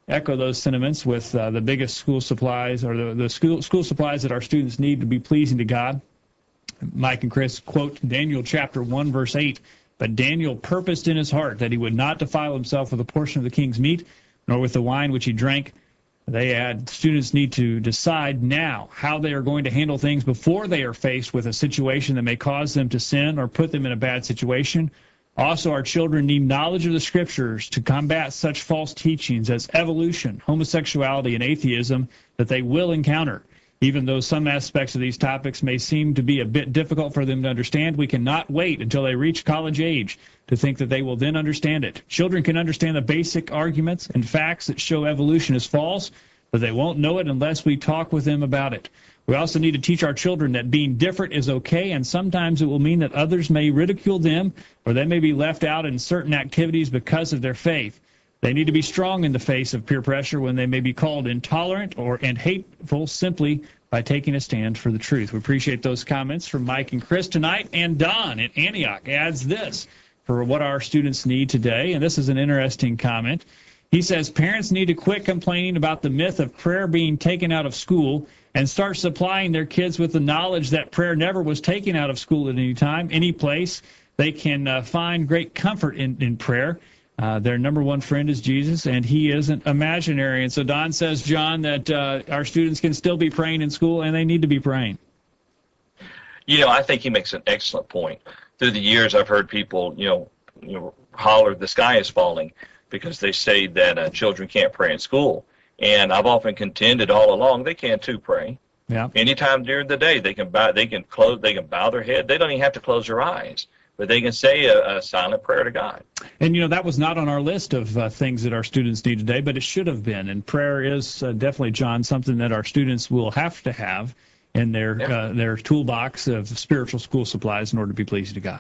echo those sentiments with uh, the biggest school supplies or the, the school, school supplies that our students need to be pleasing to God. Mike and Chris quote Daniel chapter one, verse eight, "But Daniel purposed in his heart that he would not defile himself with a portion of the king's meat, nor with the wine which he drank." They add, students need to decide now how they are going to handle things before they are faced with a situation that may cause them to sin or put them in a bad situation. Also, our children need knowledge of the Scriptures to combat such false teachings as evolution, homosexuality, and atheism that they will encounter. Even though some aspects of these topics may seem to be a bit difficult for them to understand, we cannot wait until they reach college age to think that they will then understand it. Children can understand the basic arguments and facts that show evolution is false, but they won't know it unless we talk with them about it. We also need to teach our children that being different is okay, and sometimes it will mean that others may ridicule them or they may be left out in certain activities because of their faith. They need to be strong in the face of peer pressure when they may be called intolerant or and hateful simply by taking a stand for the truth. We appreciate those comments from Mike and Chris tonight. And Don at Antioch adds this for what our students need today, and this is an interesting comment. He says parents need to quit complaining about the myth of prayer being taken out of school and start supplying their kids with the knowledge that prayer never was taken out of school at any time, any place. They can uh, find great comfort in, in prayer. Uh, their number one friend is Jesus, and he isn't imaginary. And so Don says, John, that uh, our students can still be praying in school, and they need to be praying. You know, I think he makes an excellent point. Through the years, I've heard people, you know, you know holler, the sky is falling, because they say that uh, children can't pray in school. And I've often contended all along they can too pray. Yeah. Anytime during the day, they can bow, they can close, they can bow their head. They don't even have to close their eyes, but they can say a, a silent prayer to God. And, you know, that was not on our list of uh, things that our students need today, but it should have been. And prayer is uh, definitely, John, something that our students will have to have in their yeah. uh, their toolbox of spiritual school supplies in order to be pleasing to God.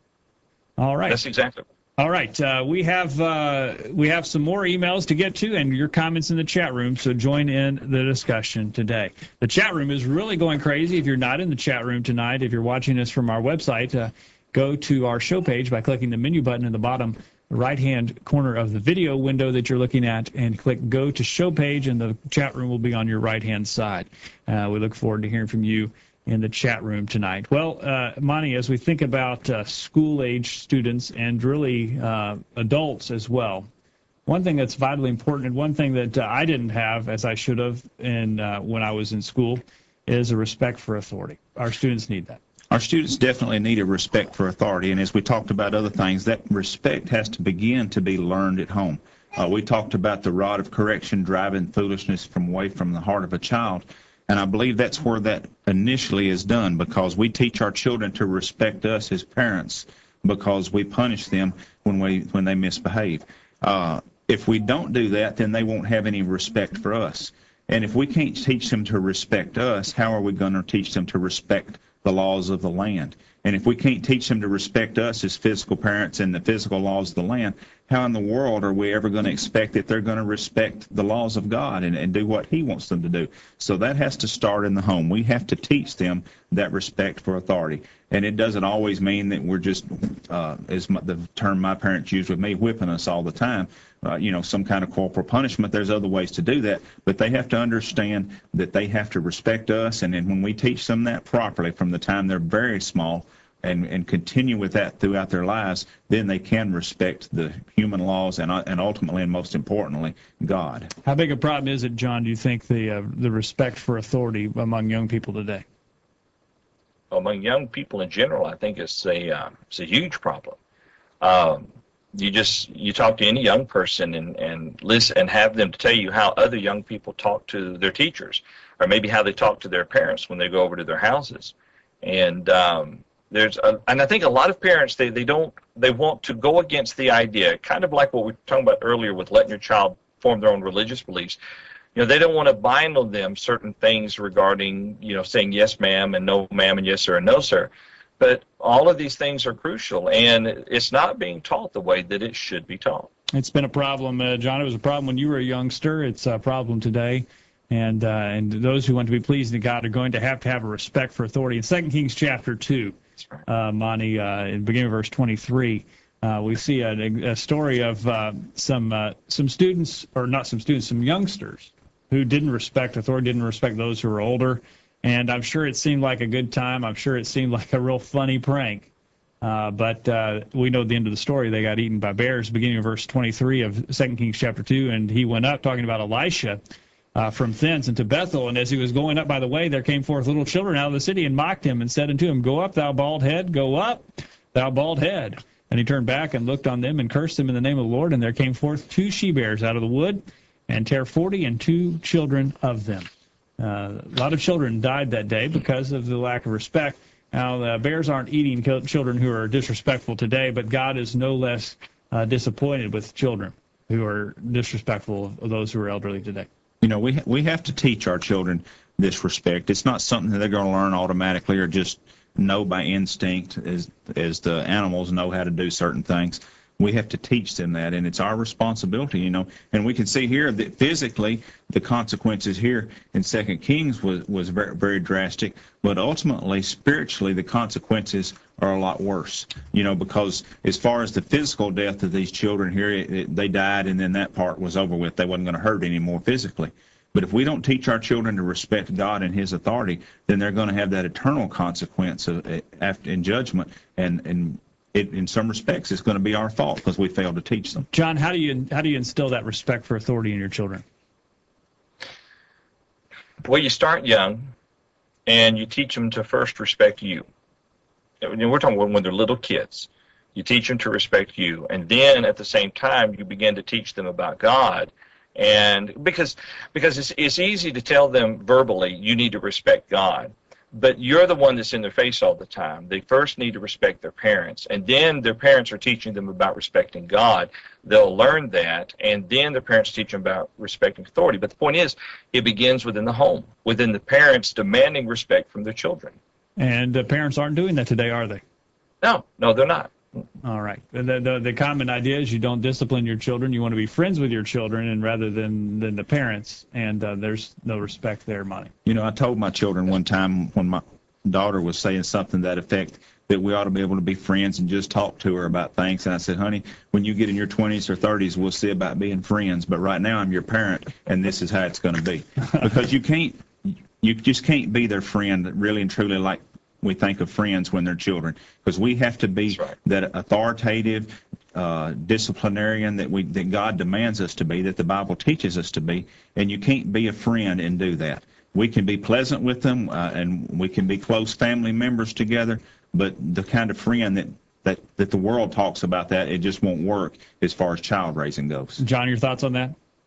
All right. That's exactly. All right. Uh, we have uh, we have some more emails to get to and your comments in the chat room, so join in the discussion today. The chat room is really going crazy. If you're not in the chat room tonight, if you're watching us from our website, uh, go to our show page by clicking the menu button in the bottom right-hand corner of the video window that you're looking at and click Go to Show Page, and the chat room will be on your right-hand side. Uh, we look forward to hearing from you in the chat room tonight. Well, uh, Monty, as we think about uh, school-age students and really uh, adults as well, one thing that's vitally important and one thing that uh, I didn't have as I should have in, uh, when I was in school is a respect for authority. Our students need that. Our students definitely need a respect for authority, and as we talked about other things, that respect has to begin to be learned at home. Uh, we talked about the rod of correction driving foolishness from away from the heart of a child, and I believe that's where that initially is done, because we teach our children to respect us as parents because we punish them when we when they misbehave. Uh, if we don't do that, then they won't have any respect for us. And if we can't teach them to respect us, how are we going to teach them to respect the laws of the land? And if we can't teach them to respect us as physical parents and the physical laws of the land, how in the world are we ever going to expect that they're going to respect the laws of God and, and do what he wants them to do? So that has to start in the home. We have to teach them that respect for authority. And it doesn't always mean that we're just, uh, as my, the term my parents use with me, whipping us all the time, uh, you know, some kind of corporal punishment. There's other ways to do that, but they have to understand that they have to respect us. And then when we teach them that properly from the time they're very small, and, and continue with that throughout their lives, then they can respect the human laws and, and ultimately and most importantly, God. How big a problem is it, John, do you think, the uh, the respect for authority among young people today? Among young people in general, I think it's a, uh, it's a huge problem. Um, you just, you talk to any young person and, and listen and have them to tell you how other young people talk to their teachers, or maybe how they talk to their parents when they go over to their houses. And, um, There's a, and I think a lot of parents, they, they don't, they want to go against the idea, kind of like what we were talking about earlier with letting your child form their own religious beliefs. You know, they don't want to bind on them certain things regarding, you know, saying yes, ma'am, and no, ma'am, and yes, sir, and no, sir. But all of these things are crucial, and it's not being taught the way that it should be taught. It's been a problem, uh, John. It was a problem when you were a youngster. It's a problem today. And, uh, and those who want to be pleasing to God are going to have to have a respect for authority. In Second Kings chapter two, Uh, Monty, uh, in the beginning of verse twenty-three, Uh, we see a, a story of uh, some uh, some students, or not some students, some youngsters who didn't respect authority, didn't respect those who were older. And I'm sure it seemed like a good time. I'm sure it seemed like a real funny prank. Uh, but uh, we know the end of the story. They got eaten by bears, beginning of verse twenty-three of Second Kings chapter two. And he went up, talking about Elisha, uh, from thence into Bethel. And as he was going up by the way, there came forth little children out of the city and mocked him and said unto him, Go up, thou bald head, go up, thou bald head. And he turned back and looked on them and cursed them in the name of the Lord. And there came forth two she-bears out of the wood, and tare forty and two children of them. Uh, a lot of children died that day because of the lack of respect. Now, the bears aren't eating children who are disrespectful today, but God is no less uh, disappointed with children who are disrespectful of those who are elderly today. You know, we we have to teach our children this respect. It's not something that they're going to learn automatically or just know by instinct as as the animals know how to do certain things. We have to teach them that, and it's our responsibility, you know. And we can see here that physically the consequences here in Second Kings was, was very, very drastic, but ultimately, spiritually, the consequences are a lot worse, you know, because as far as the physical death of these children here, it, it, they died, and then that part was over with. They wasn't going to hurt anymore physically. But if we don't teach our children to respect God and His authority, then they're going to have that eternal consequence of, after, in judgment, and, and It, in some respects, it's going to be our fault because we failed to teach them. John, how do you how do you instill that respect for authority in your children? Well, you start young, and you teach them to first respect you. You know, we're talking when they're little kids. You teach them to respect you, and then at the same time, you begin to teach them about God. And because because it's it's easy to tell them verbally, you need to respect God. But you're the one that's in their face all the time. They first need to respect their parents, and then their parents are teaching them about respecting God. They'll learn that, and then their parents teach them about respecting authority. But the point is, it begins within the home, within the parents demanding respect from their children. And uh, parents aren't doing that today, are they? No, no, they're not. All right. The, the, the common idea is you don't discipline your children. You want to be friends with your children, and rather than, than the parents, and uh, there's no respect there, Monty. You know, I told my children one time when my daughter was saying something to that effect that we ought to be able to be friends and just talk to her about things. And I said, honey, when you get in your twenties or thirties, we'll see about being friends. But right now I'm your parent, and this is how it's going to be. Because you can't, you just can't be their friend really and truly like we think of friends when they're children, because we have to be right. that authoritative uh, disciplinarian that we that God demands us to be, that the Bible teaches us to be, and you can't be a friend and do that. We can be pleasant with them, uh, and we can be close family members together, but the kind of friend that, that, that the world talks about, that it just won't work as far as child raising goes. John, your thoughts on that?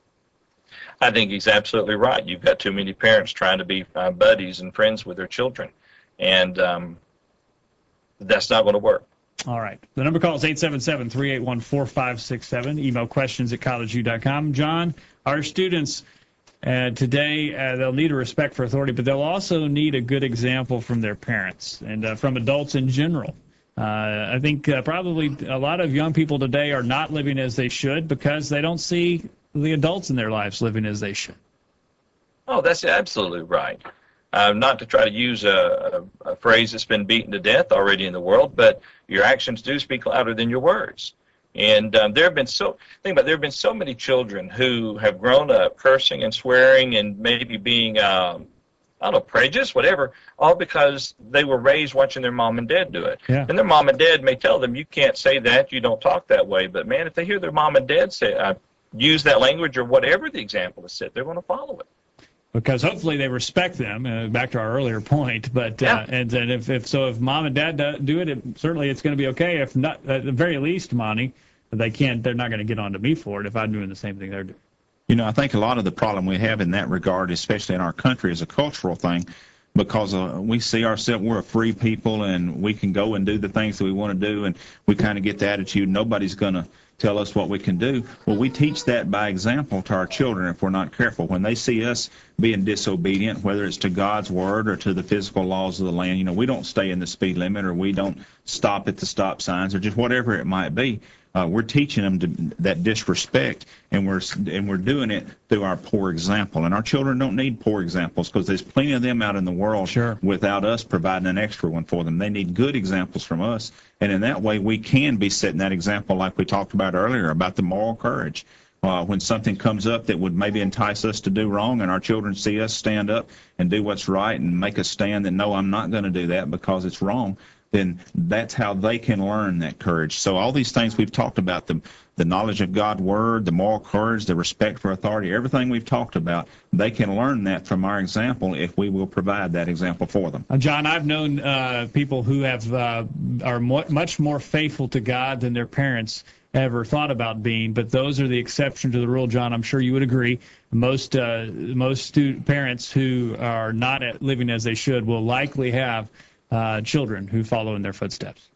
I think he's absolutely right. You've got too many parents trying to be uh, buddies and friends with their children. And um, that's not going to work. All right. The number call is eight seven seven, three eight one, four five six seven. Email questions at college u dot com. John, our students uh, today, uh, they'll need a respect for authority, but they'll also need a good example from their parents and uh, from adults in general. Uh, I think uh, probably a lot of young people today are not living as they should because they don't see the adults in their lives living as they should. Oh, that's absolutely right. Uh, not to try to use a, a, a phrase that's been beaten to death already in the world, but your actions do speak louder than your words. And um, there have been so think about it, there have been so many children who have grown up cursing and swearing and maybe being um, I don't know, prejudiced, whatever, all because they were raised watching their mom and dad do it. Yeah. And their mom and dad may tell them, you can't say that, you don't talk that way. But man, if they hear their mom and dad say uh, use that language or whatever the example is set, they're going to follow it. Because hopefully they respect them, uh, back to our earlier point. But uh, yeah. and, and if, if so, if mom and dad do it, it certainly it's going to be okay. If not, at the very least, Monty, they can't. They're not going to get on to me for it if I'm doing the same thing they're doing. You know, I think a lot of the problem we have in that regard, especially in our country, is a cultural thing, because uh, we see ourselves, we're a free people, and we can go and do the things that we want to do, and we kind of get the attitude nobody's going to tell us what we can do. Well, we teach that by example to our children if we're not careful. When they see us being disobedient, whether it's to God's word or to the physical laws of the land, you know, we don't stay in the speed limit, or we don't stop at the stop signs, or just whatever it might be. Uh, we're teaching them to, that disrespect, and we're and we're doing it through our poor example. And our children don't need poor examples because there's plenty of them out in the world sure. without us providing an extra one for them. They need good examples from us, and in that way we can be setting that example like we talked about earlier about the moral courage. Uh, when something comes up that would maybe entice us to do wrong and our children see us stand up and do what's right and make us stand that, no, I'm not going to do that because it's wrong, then that's how they can learn that courage. So all these things we've talked about, the, the knowledge of God's Word, the moral courage, the respect for authority, everything we've talked about, they can learn that from our example if we will provide that example for them. Uh, John, I've known uh, people who have uh, are mo- much more faithful to God than their parents ever thought about being, but those are the exception to the rule, John. I'm sure you would agree. Most uh, most student parents who are not at living as they should will likely have uh, children who follow in their footsteps.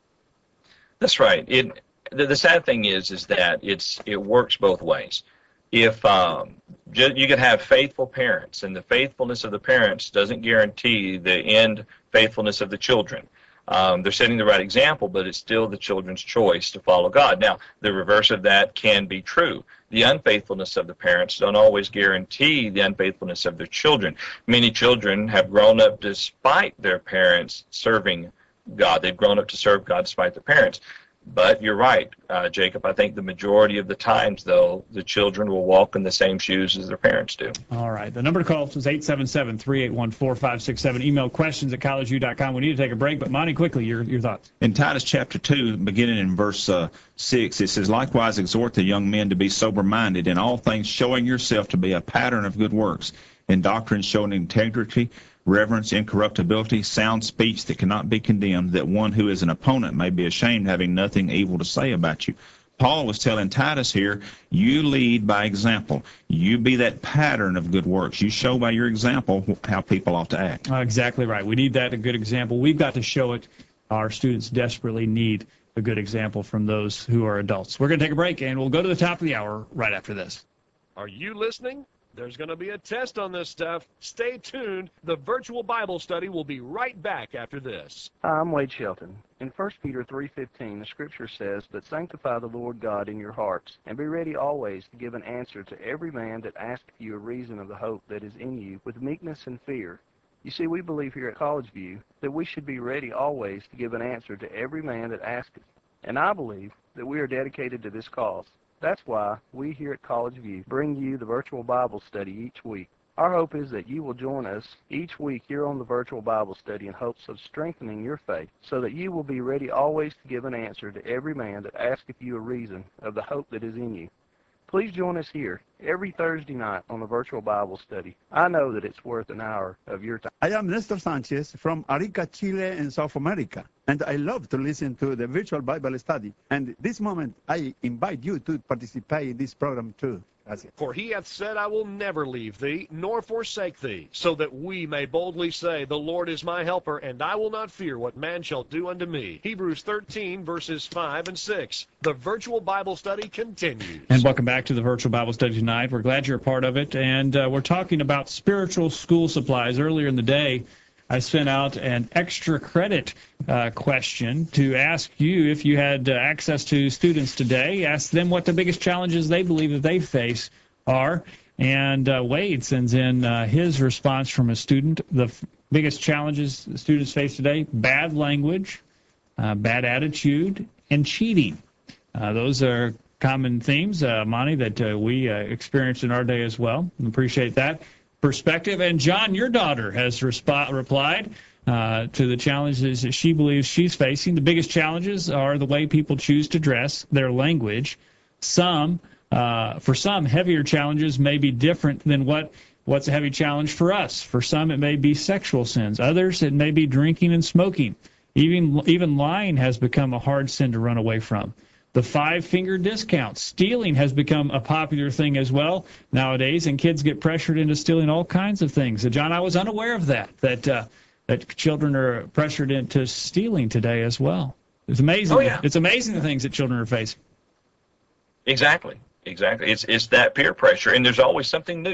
That's right. It the, the sad thing is is that it's it works both ways. If um, you can have faithful parents, and the faithfulness of the parents doesn't guarantee the end faithfulness of the children. Um, they're setting the right example, but it's still the children's choice to follow God. Now, the reverse of that can be true. The unfaithfulness of the parents don't always guarantee the unfaithfulness of their children. Many children have grown up despite their parents serving God. They've grown up to serve God despite their parents. But you're right, uh, Jacob. I think the majority of the times, though, the children will walk in the same shoes as their parents do. All right. The number to call is eight seven seven, three eight one, four five six seven. Email questions at college u dot com. We need to take a break, but Monty, quickly, your your thoughts. In Titus chapter two, beginning in verse uh, six, it says, "Likewise exhort the young men to be sober-minded, in all things showing yourself to be a pattern of good works, in doctrine showing integrity, reverence, incorruptibility, sound speech that cannot be condemned, that one who is an opponent may be ashamed, having nothing evil to say about you." Paul was telling Titus here, you lead by example. You be that pattern of good works. You show by your example how people ought to act. Uh, exactly right. We need that, a good example. We've got to show it. Our students desperately need a good example from those who are adults. We're going to take a break, and we'll go to the top of the hour right after this. Are you listening? There's going to be a test on this stuff. Stay tuned. The virtual Bible study will be right back after this. Hi, I'm Wade Shelton. In First Peter three fifteen, the Scripture says, "But sanctify the Lord God in your hearts, and be ready always to give an answer to every man that asketh you a reason of the hope that is in you, with meekness and fear." You see, we believe here at College View that we should be ready always to give an answer to every man that asketh. And I believe that we are dedicated to this cause. That's why we here at College View bring you the virtual Bible study each week. Our hope is that you will join us each week here on the virtual Bible study in hopes of strengthening your faith, so that you will be ready always to give an answer to every man that asketh you a reason of the hope that is in you. Please join us here every Thursday night on the virtual Bible study. I know that it's worth an hour of your time. I am Nestor Sanchez from Arica, Chile in South America, and I love to listen to the virtual Bible study. And this moment, I invite you to participate in this program too. Gracias. For he hath said, I will never leave thee, nor forsake thee, so that we may boldly say, the Lord is my helper, and I will not fear what man shall do unto me. Hebrews thirteen, verses five and six. The virtual Bible study continues. And welcome back to the virtual Bible study tonight. We're glad you're a part of it. And uh, we're talking about spiritual school supplies. Earlier in the day, I sent out an extra credit uh, question to ask you if you had uh, access to students today. Ask them what the biggest challenges they believe that they face are. And uh, Wade sends in uh, his response from a student. The f- biggest challenges the students face today: bad language, uh, bad attitude, and cheating. Uh, those are common themes, uh, Monty, that uh, we uh, experienced in our day as well. Appreciate that perspective. And John, your daughter has resp- replied uh, to the challenges that she believes she's facing. The biggest challenges are the way people choose to dress, their language. Some, uh, for some, heavier challenges may be different than what what's a heavy challenge for us. For some, it may be sexual sins. Others, it may be drinking and smoking. Even even lying has become a hard sin to run away from. The five-finger discount. Stealing has become a popular thing as well nowadays, and kids get pressured into stealing all kinds of things. So, John, I was unaware of that, that uh, that children are pressured into stealing today as well. It's amazing. Oh, yeah. It's amazing the things that children are facing. Exactly. Exactly. It's it's that peer pressure, and there's always something new.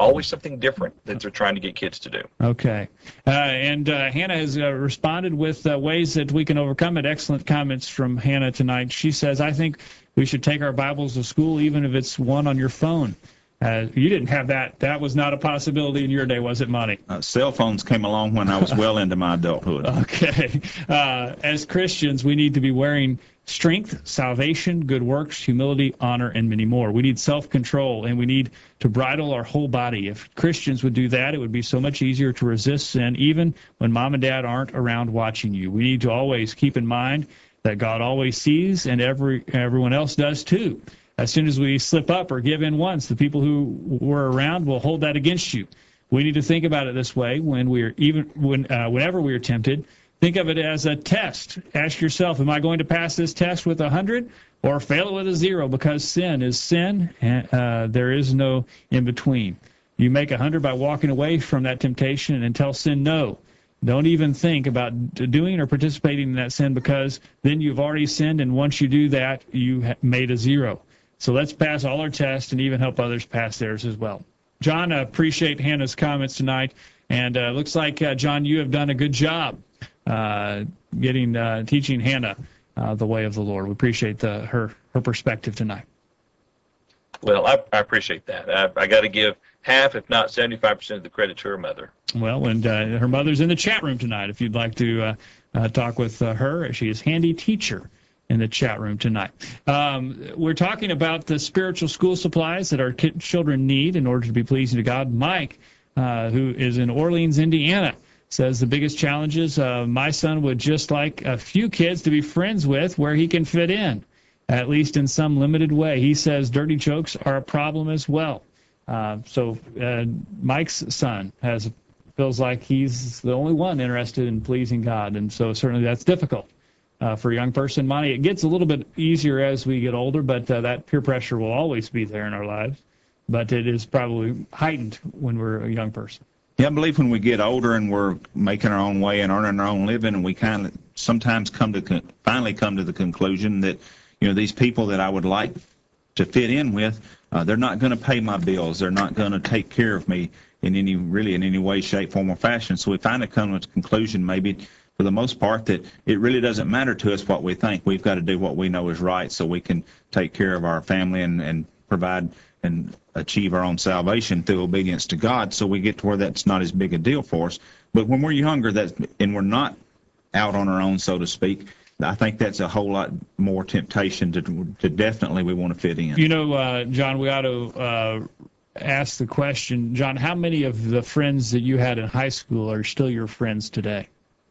always something different that they're trying to get kids to do. Okay. Uh, and uh, Hannah has uh, responded with uh, ways that we can overcome it. Excellent comments from Hannah tonight. She says, I think we should take our Bibles to school, even if it's one on your phone. Uh, you didn't have that. That was not a possibility in your day, was it, Monty? Uh, cell phones came along when I was well into my adulthood. Okay. Uh, as Christians, we need to be wearing strength, salvation, good works, humility, honor, and many more. We need self-control, and we need to bridle our whole body. If Christians would do that, it would be so much easier to resist sin, even when mom and dad aren't around watching you. We need to always keep in mind that God always sees, and every everyone else does too. As soon as we slip up or give in once, the people who were around will hold that against you. We need to think about it this way when we're even when uh, whenever we are tempted. Think of it as a test. Ask yourself, am I going to pass this test with a hundred or fail it with a zero? Because sin is sin, and uh, there is no in between. You make a hundred by walking away from that temptation and tell sin no. Don't even think about doing or participating in that sin, because then you've already sinned, and once you do that, you ha- made a zero. So let's pass all our tests and even help others pass theirs as well. John, I appreciate Hannah's comments tonight, and uh, looks like, uh, John, you have done a good job uh, getting uh, teaching Hannah uh, the way of the Lord. We appreciate the, her her perspective tonight. Well, I, I appreciate that. I, I got to give half, if not seventy-five percent of the credit to her mother. Well, and uh, her mother's in the chat room tonight. If you'd like to uh, uh, talk with uh, her, she is Handy Teacher in the chat room tonight. Um, we're talking about the spiritual school supplies that our kid, children need in order to be pleasing to God. Mike, uh, who is in Orleans, Indiana, says the biggest challenges, uh, my son would just like a few kids to be friends with where he can fit in, at least in some limited way. He says dirty jokes are a problem as well. Uh, so uh, Mike's son has feels like he's the only one interested in pleasing God, and so certainly that's difficult. Uh, for a young person, Monty, it gets a little bit easier as we get older, but uh, that peer pressure will always be there in our lives. But it is probably heightened when we're a young person. Yeah, I believe when we get older and we're making our own way and earning our own living, and we kind of sometimes come to con- finally come to the conclusion that, you know, these people that I would like to fit in with, uh, they're not going to pay my bills. They're not going to take care of me in any really in any way, shape, form, or fashion. So we finally come to the conclusion, maybe, for the most part, that it really doesn't matter to us what we think. We've got to do what we know is right so we can take care of our family and, and provide and achieve our own salvation through obedience to God. So we get to where that's not as big a deal for us. But when we're younger, that's, and we're not out on our own, so to speak, I think that's a whole lot more temptation to, to definitely we want to fit in. You know, uh, John, we ought to uh, ask the question, John, how many of the friends that you had in high school are still your friends today?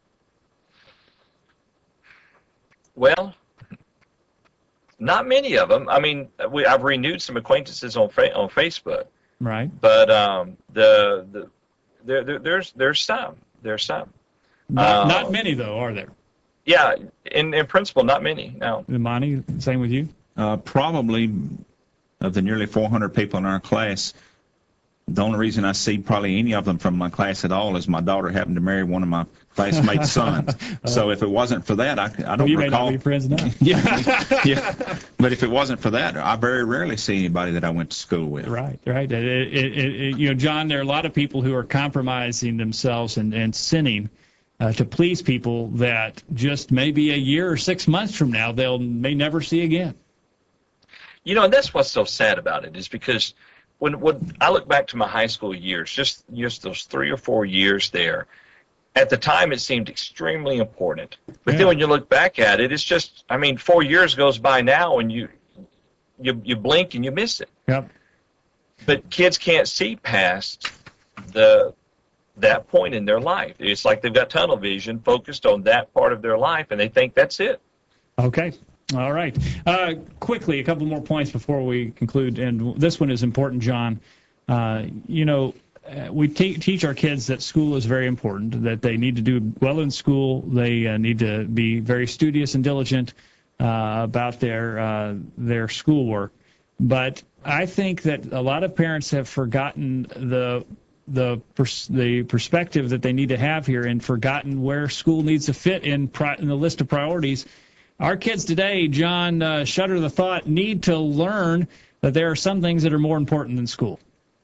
Well, not many of them. I mean, we, I've renewed some acquaintances on fa- on Facebook. Right. But um, the the there, there there's there's some there's some. Not, uh, not many though, are there? Yeah, in in principle, not many. No. Monty, same with you. Uh, probably of the nearly four hundred people in our class, the only reason I see probably any of them from my class at all is my daughter happened to marry one of my classmates' sons. So if it wasn't for that, I, I don't well, you recall. may not be friends now. yeah, yeah. But if it wasn't for that, I very rarely see anybody that I went to school with. Right, right. It, it, it, it, you know, John, there are a lot of people who are compromising themselves and, and sinning uh, to please people that just maybe a year or six months from now they'll may never see again. You know, and that's what's so sad about it, is because when when I look back to my high school years, just just those three or four years there, at the time it seemed extremely important. But yeah. then when you look back at it, it's just, I mean, four years goes by now and you you you blink and you miss it. Yep. But kids can't see past the that point in their life. It's like they've got tunnel vision focused on that part of their life, and they think that's it. Okay. All right. Uh, quickly, a couple more points before we conclude, and this one is important, John. Uh, you know, uh, we te- teach our kids that school is very important, that they need to do well in school. They uh, need to be very studious and diligent uh, about their uh, their schoolwork. But I think that a lot of parents have forgotten the the pers- the perspective that they need to have here, and forgotten where school needs to fit in, pri- in the list of priorities. Our kids today, John, uh, shudder the thought, need to learn that there are some things that are more important than school.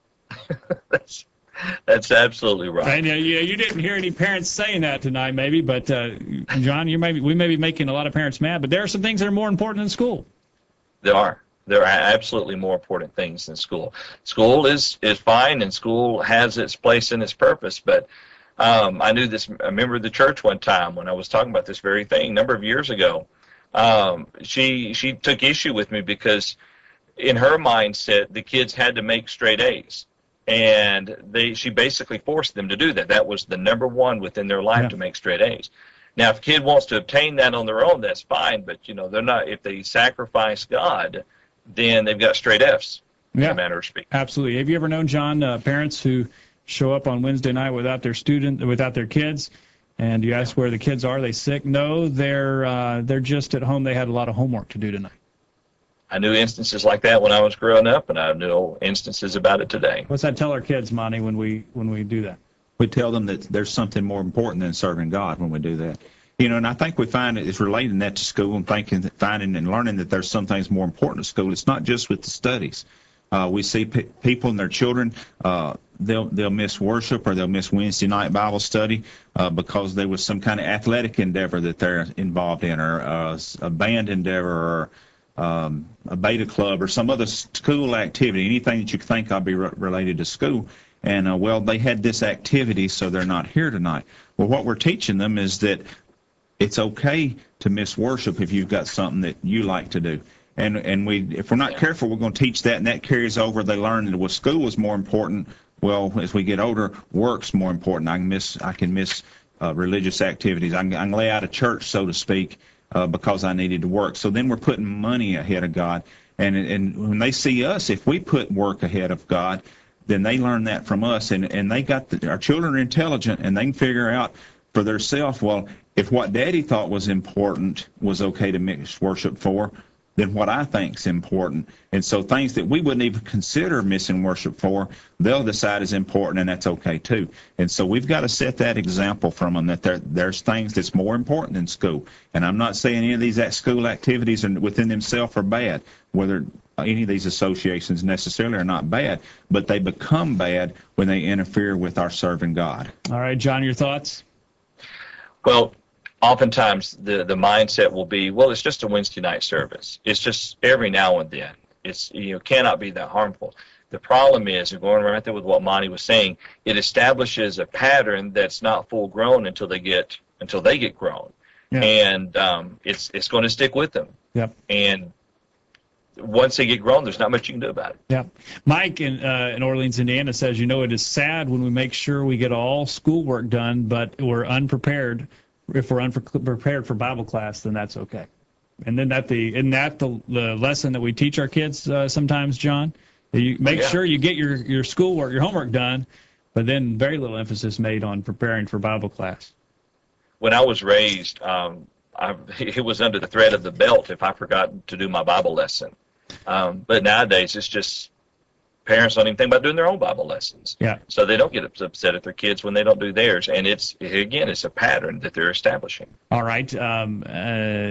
that's, that's absolutely right. And uh, you, you didn't hear any parents saying that tonight, maybe, but uh, John, you may be, we may be making a lot of parents mad, but there are some things that are more important than school. There are. There are absolutely more important things than school. School is, is fine, and school has its place and its purpose, but um, I knew this, a member of the church one time when I was talking about this very thing a number of years ago. Um, she, she took issue with me because in her mindset, the kids had to make straight A's. And they, she basically forced them to do that. That was the number one within their life, yeah. to make straight A's. Now, if a kid wants to obtain that on their own, that's fine. But, you know, they're not, if they sacrifice God, then they've got straight F's, yeah. in a matter of speaking. Absolutely. Have you ever known, John, uh, parents who show up on Wednesday night without their student, without their kids, and you ask where the kids are? Are they sick? No, they're uh, they're just at home. They had a lot of homework to do tonight. I knew instances like that when I was growing up, and I knew instances about it today. What's that tell our kids, Monty, when we when we do that? We tell them that there's something more important than serving God when we do that. You know, and I think we find it is relating that to school and thinking, that finding and learning that there's some things more important to school. It's not just with the studies. Uh, we see pe- people and their children, uh, they'll they'll miss worship or they'll miss Wednesday night Bible study uh, because there was some kind of athletic endeavor that they're involved in, or uh, a band endeavor, or um, a beta club, or some other school activity, anything that you could think of be re- related to school. And, uh, well, they had this activity, so they're not here tonight. Well, what we're teaching them is that it's okay to miss worship if you've got something that you like to do. And and we, if we're not careful, we're going to teach that, and that carries over. They learn that, well, school is more important. Well, as we get older, work's more important. I can miss I can miss uh, religious activities. I can, I can lay out of church, so to speak, uh, because I needed to work. So then we're putting money ahead of God. And and when they see us, if we put work ahead of God, then they learn that from us. And and they got the, our children are intelligent, and they can figure out for themselves, well, if what Daddy thought was important was okay to mix worship for, then what I think is important. And so things that we wouldn't even consider missing worship for, they'll decide is important, and that's okay too. And so we've got to set that example from them, that there, there's things that's more important than school. And I'm not saying any of these school activities are within themselves are bad, whether any of these associations necessarily are not bad, but they become bad when they interfere with our serving God. All right, John, your thoughts? Well, oftentimes the, the mindset will be, well, it's just a Wednesday night service. It's just every now and then. It's, you know, cannot be that harmful. The problem is, and going right there with what Monty was saying, it establishes a pattern that's not full grown until they get until they get grown, yeah. and um, it's it's going to stick with them. Yep. And once they get grown, there's not much you can do about it. Yeah. Mike in uh, in Orleans, Indiana says, you know, it is sad when we make sure we get all schoolwork done, but we're unprepared. If we're unprepared for Bible class, then that's okay. And then that the isn't that the the lesson that we teach our kids uh, sometimes, John? You make yeah. sure you get your your schoolwork, your homework done, but then very little emphasis made on preparing for Bible class. When I was raised, um, I, it was under the threat of the belt if I forgot to do my Bible lesson. Um, but nowadays, it's just parents don't even think about doing their own Bible lessons. Yeah. So they don't get upset at their kids when they don't do theirs. And it's, again, it's a pattern that they're establishing. All right. Um, uh,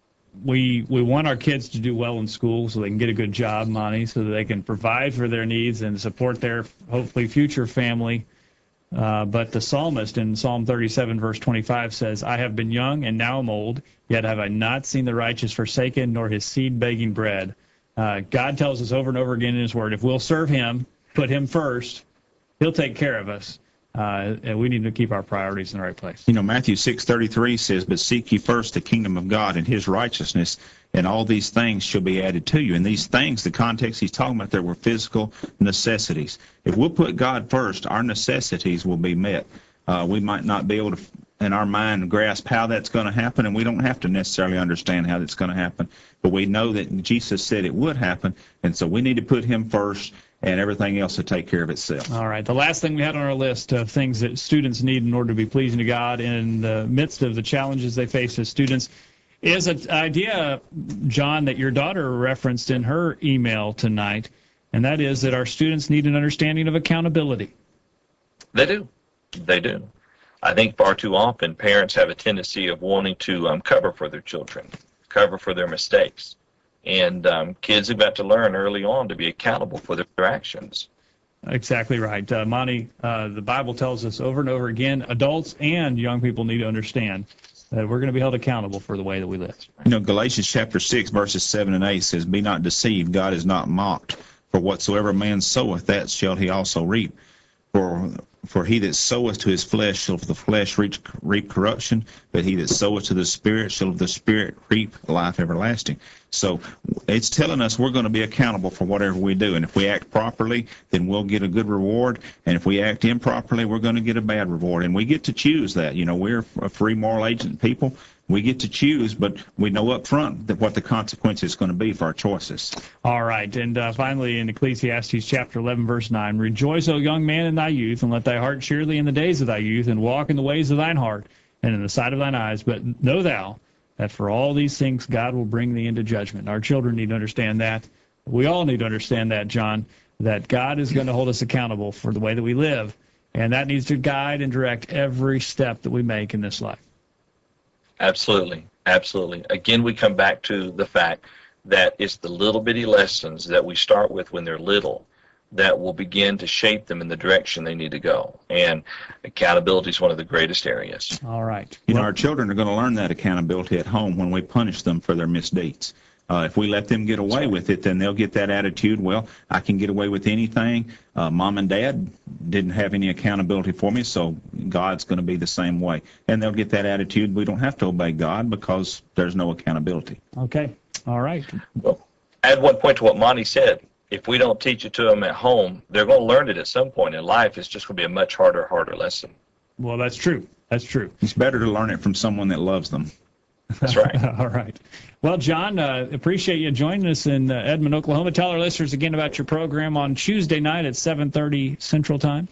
we we want our kids to do well in school so they can get a good job, Monty, so that they can provide for their needs and support their, hopefully, future family. Uh, but the psalmist in Psalm thirty-seven, verse twenty-five says, I have been young and now am old, yet have I not seen the righteous forsaken, nor his seed begging bread. Uh, God tells us over and over again in his word, if we'll serve him, put him first, he'll take care of us. Uh, and we need to keep our priorities in the right place. You know, Matthew six thirty-three says, but seek ye first the kingdom of God and his righteousness, and all these things shall be added to you. And these things, the context he's talking about there, were physical necessities. If we'll put God first, our necessities will be met. Uh, we might not be able to, in our mind, grasp how that's going to happen, and we don't have to necessarily understand how that's going to happen. But we know that Jesus said it would happen, and so we need to put him first, and everything else will take care of itself. All right. The last thing we had on our list of things that students need in order to be pleasing to God in the midst of the challenges they face as students is an idea, John, that your daughter referenced in her email tonight, and that is that our students need an understanding of accountability. They do. They do. I think far too often parents have a tendency of wanting to um, cover for their children, cover for their mistakes. And um, kids have got to learn early on to be accountable for their actions. Exactly right. Uh, Monty, uh, the Bible tells us over and over again, adults and young people need to understand that we're going to be held accountable for the way that we live. You know, Galatians chapter six, verses seven and eight says, "Be not deceived, God is not mocked. For whatsoever man soweth, that shall he also reap. For for he that soweth to his flesh shall of the flesh reap, reap corruption, but he that soweth to the Spirit shall of the Spirit reap life everlasting." So it's telling us we're going to be accountable for whatever we do. And if we act properly, then we'll get a good reward. And if we act improperly, we're going to get a bad reward. And we get to choose that. You know, we're a free moral agent people. We get to choose, but we know up front that what the consequence is going to be for our choices. All right. And uh, finally, in Ecclesiastes chapter eleven, verse nine, "Rejoice, O young man, in thy youth, and let thy heart cheer thee in the days of thy youth, and walk in the ways of thine heart, and in the sight of thine eyes. But know thou that for all these things God will bring thee into judgment." Our children need to understand that. We all need to understand that, John, that God is going to hold us accountable for the way that we live, and that needs to guide and direct every step that we make in this life. Absolutely. Absolutely. Again, we come back to the fact that it's the little bitty lessons that we start with when they're little that will begin to shape them in the direction they need to go. And accountability is one of the greatest areas. All right. You know, our children are going to learn that accountability at home when we punish them for their misdeeds. Uh, if we let them get away with it, then they'll get that attitude, well, I can get away with anything. Uh, Mom and Dad didn't have any accountability for me, so God's going to be the same way. And they'll get that attitude, we don't have to obey God because there's no accountability. Okay. All right. Well, add one point to what Monty said. If we don't teach it to them at home, they're going to learn it at some point in life. It's just going to be a much harder, harder lesson. Well, that's true. That's true. It's better to learn it from someone that loves them. That's right. All right. Well, John, uh, appreciate you joining us in uh, Edmond, Oklahoma. Tell our listeners again about your program on Tuesday night at seven thirty Central Time.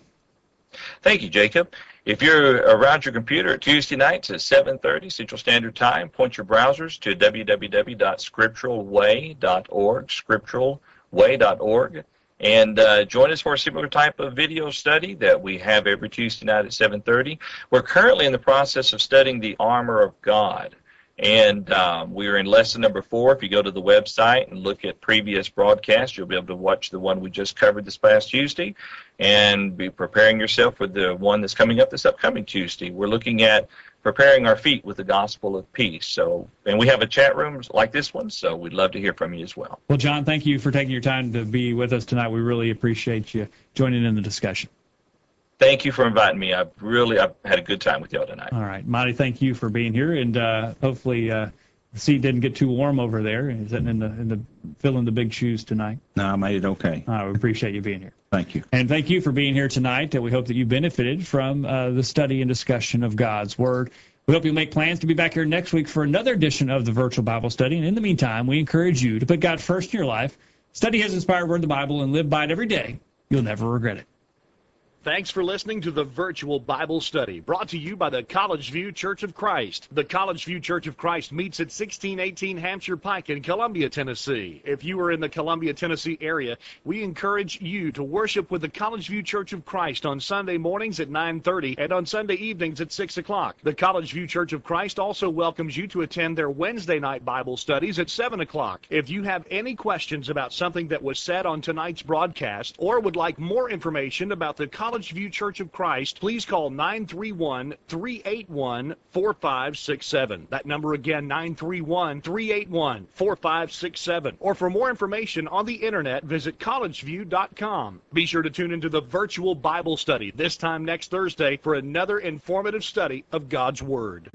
Thank you, Jacob. If you're around your computer at Tuesday nights at seven thirty Central Standard Time, point your browsers to w w w dot scriptural way dot org, scriptural way dot org, and uh, join us for a similar type of video study that we have every Tuesday night at seven thirty. We're currently in the process of studying the armor of God. And um, we're in lesson number four. If you go to the website and look at previous broadcasts, you'll be able to watch the one we just covered this past Tuesday and be preparing yourself for the one that's coming up this upcoming Tuesday. We're looking at preparing our feet with the gospel of peace. So, and we have a chat room like this one, so we'd love to hear from you as well. Well, John, thank you for taking your time to be with us tonight. We really appreciate you joining in the discussion. Thank you for inviting me. I've really I've had a good time with y'all tonight. All right. Monty, thank you for being here, and uh, hopefully uh, the seat didn't get too warm over there. Is sitting in the in the filling the big shoes tonight. No, I made it okay. Uh, we appreciate you being here. Thank you. And thank you for being here tonight. Uh, we hope that you benefited from uh, the study and discussion of God's Word. We hope you make plans to be back here next week for another edition of the Virtual Bible Study. And in the meantime, we encourage you to put God first in your life, study His inspired Word, the Bible, and live by it every day. You'll never regret it. Thanks for listening to the Virtual Bible Study, brought to you by the College View Church of Christ. The College View Church of Christ meets at sixteen eighteen Hampshire Pike in Columbia, Tennessee. If you are in the Columbia, Tennessee area, we encourage you to worship with the College View Church of Christ on Sunday mornings at nine thirty and on Sunday evenings at six o'clock. The College View Church of Christ also welcomes you to attend their Wednesday night Bible studies at seven o'clock. If you have any questions about something that was said on tonight's broadcast or would like more information about the College College View Church of Christ, please call nine three one, three eight one, four five six seven. That number again, nine three one, three eight one, four five six seven. Or for more information on the internet, visit college view dot com. Be sure to tune into the Virtual Bible Study this time next Thursday for another informative study of God's Word.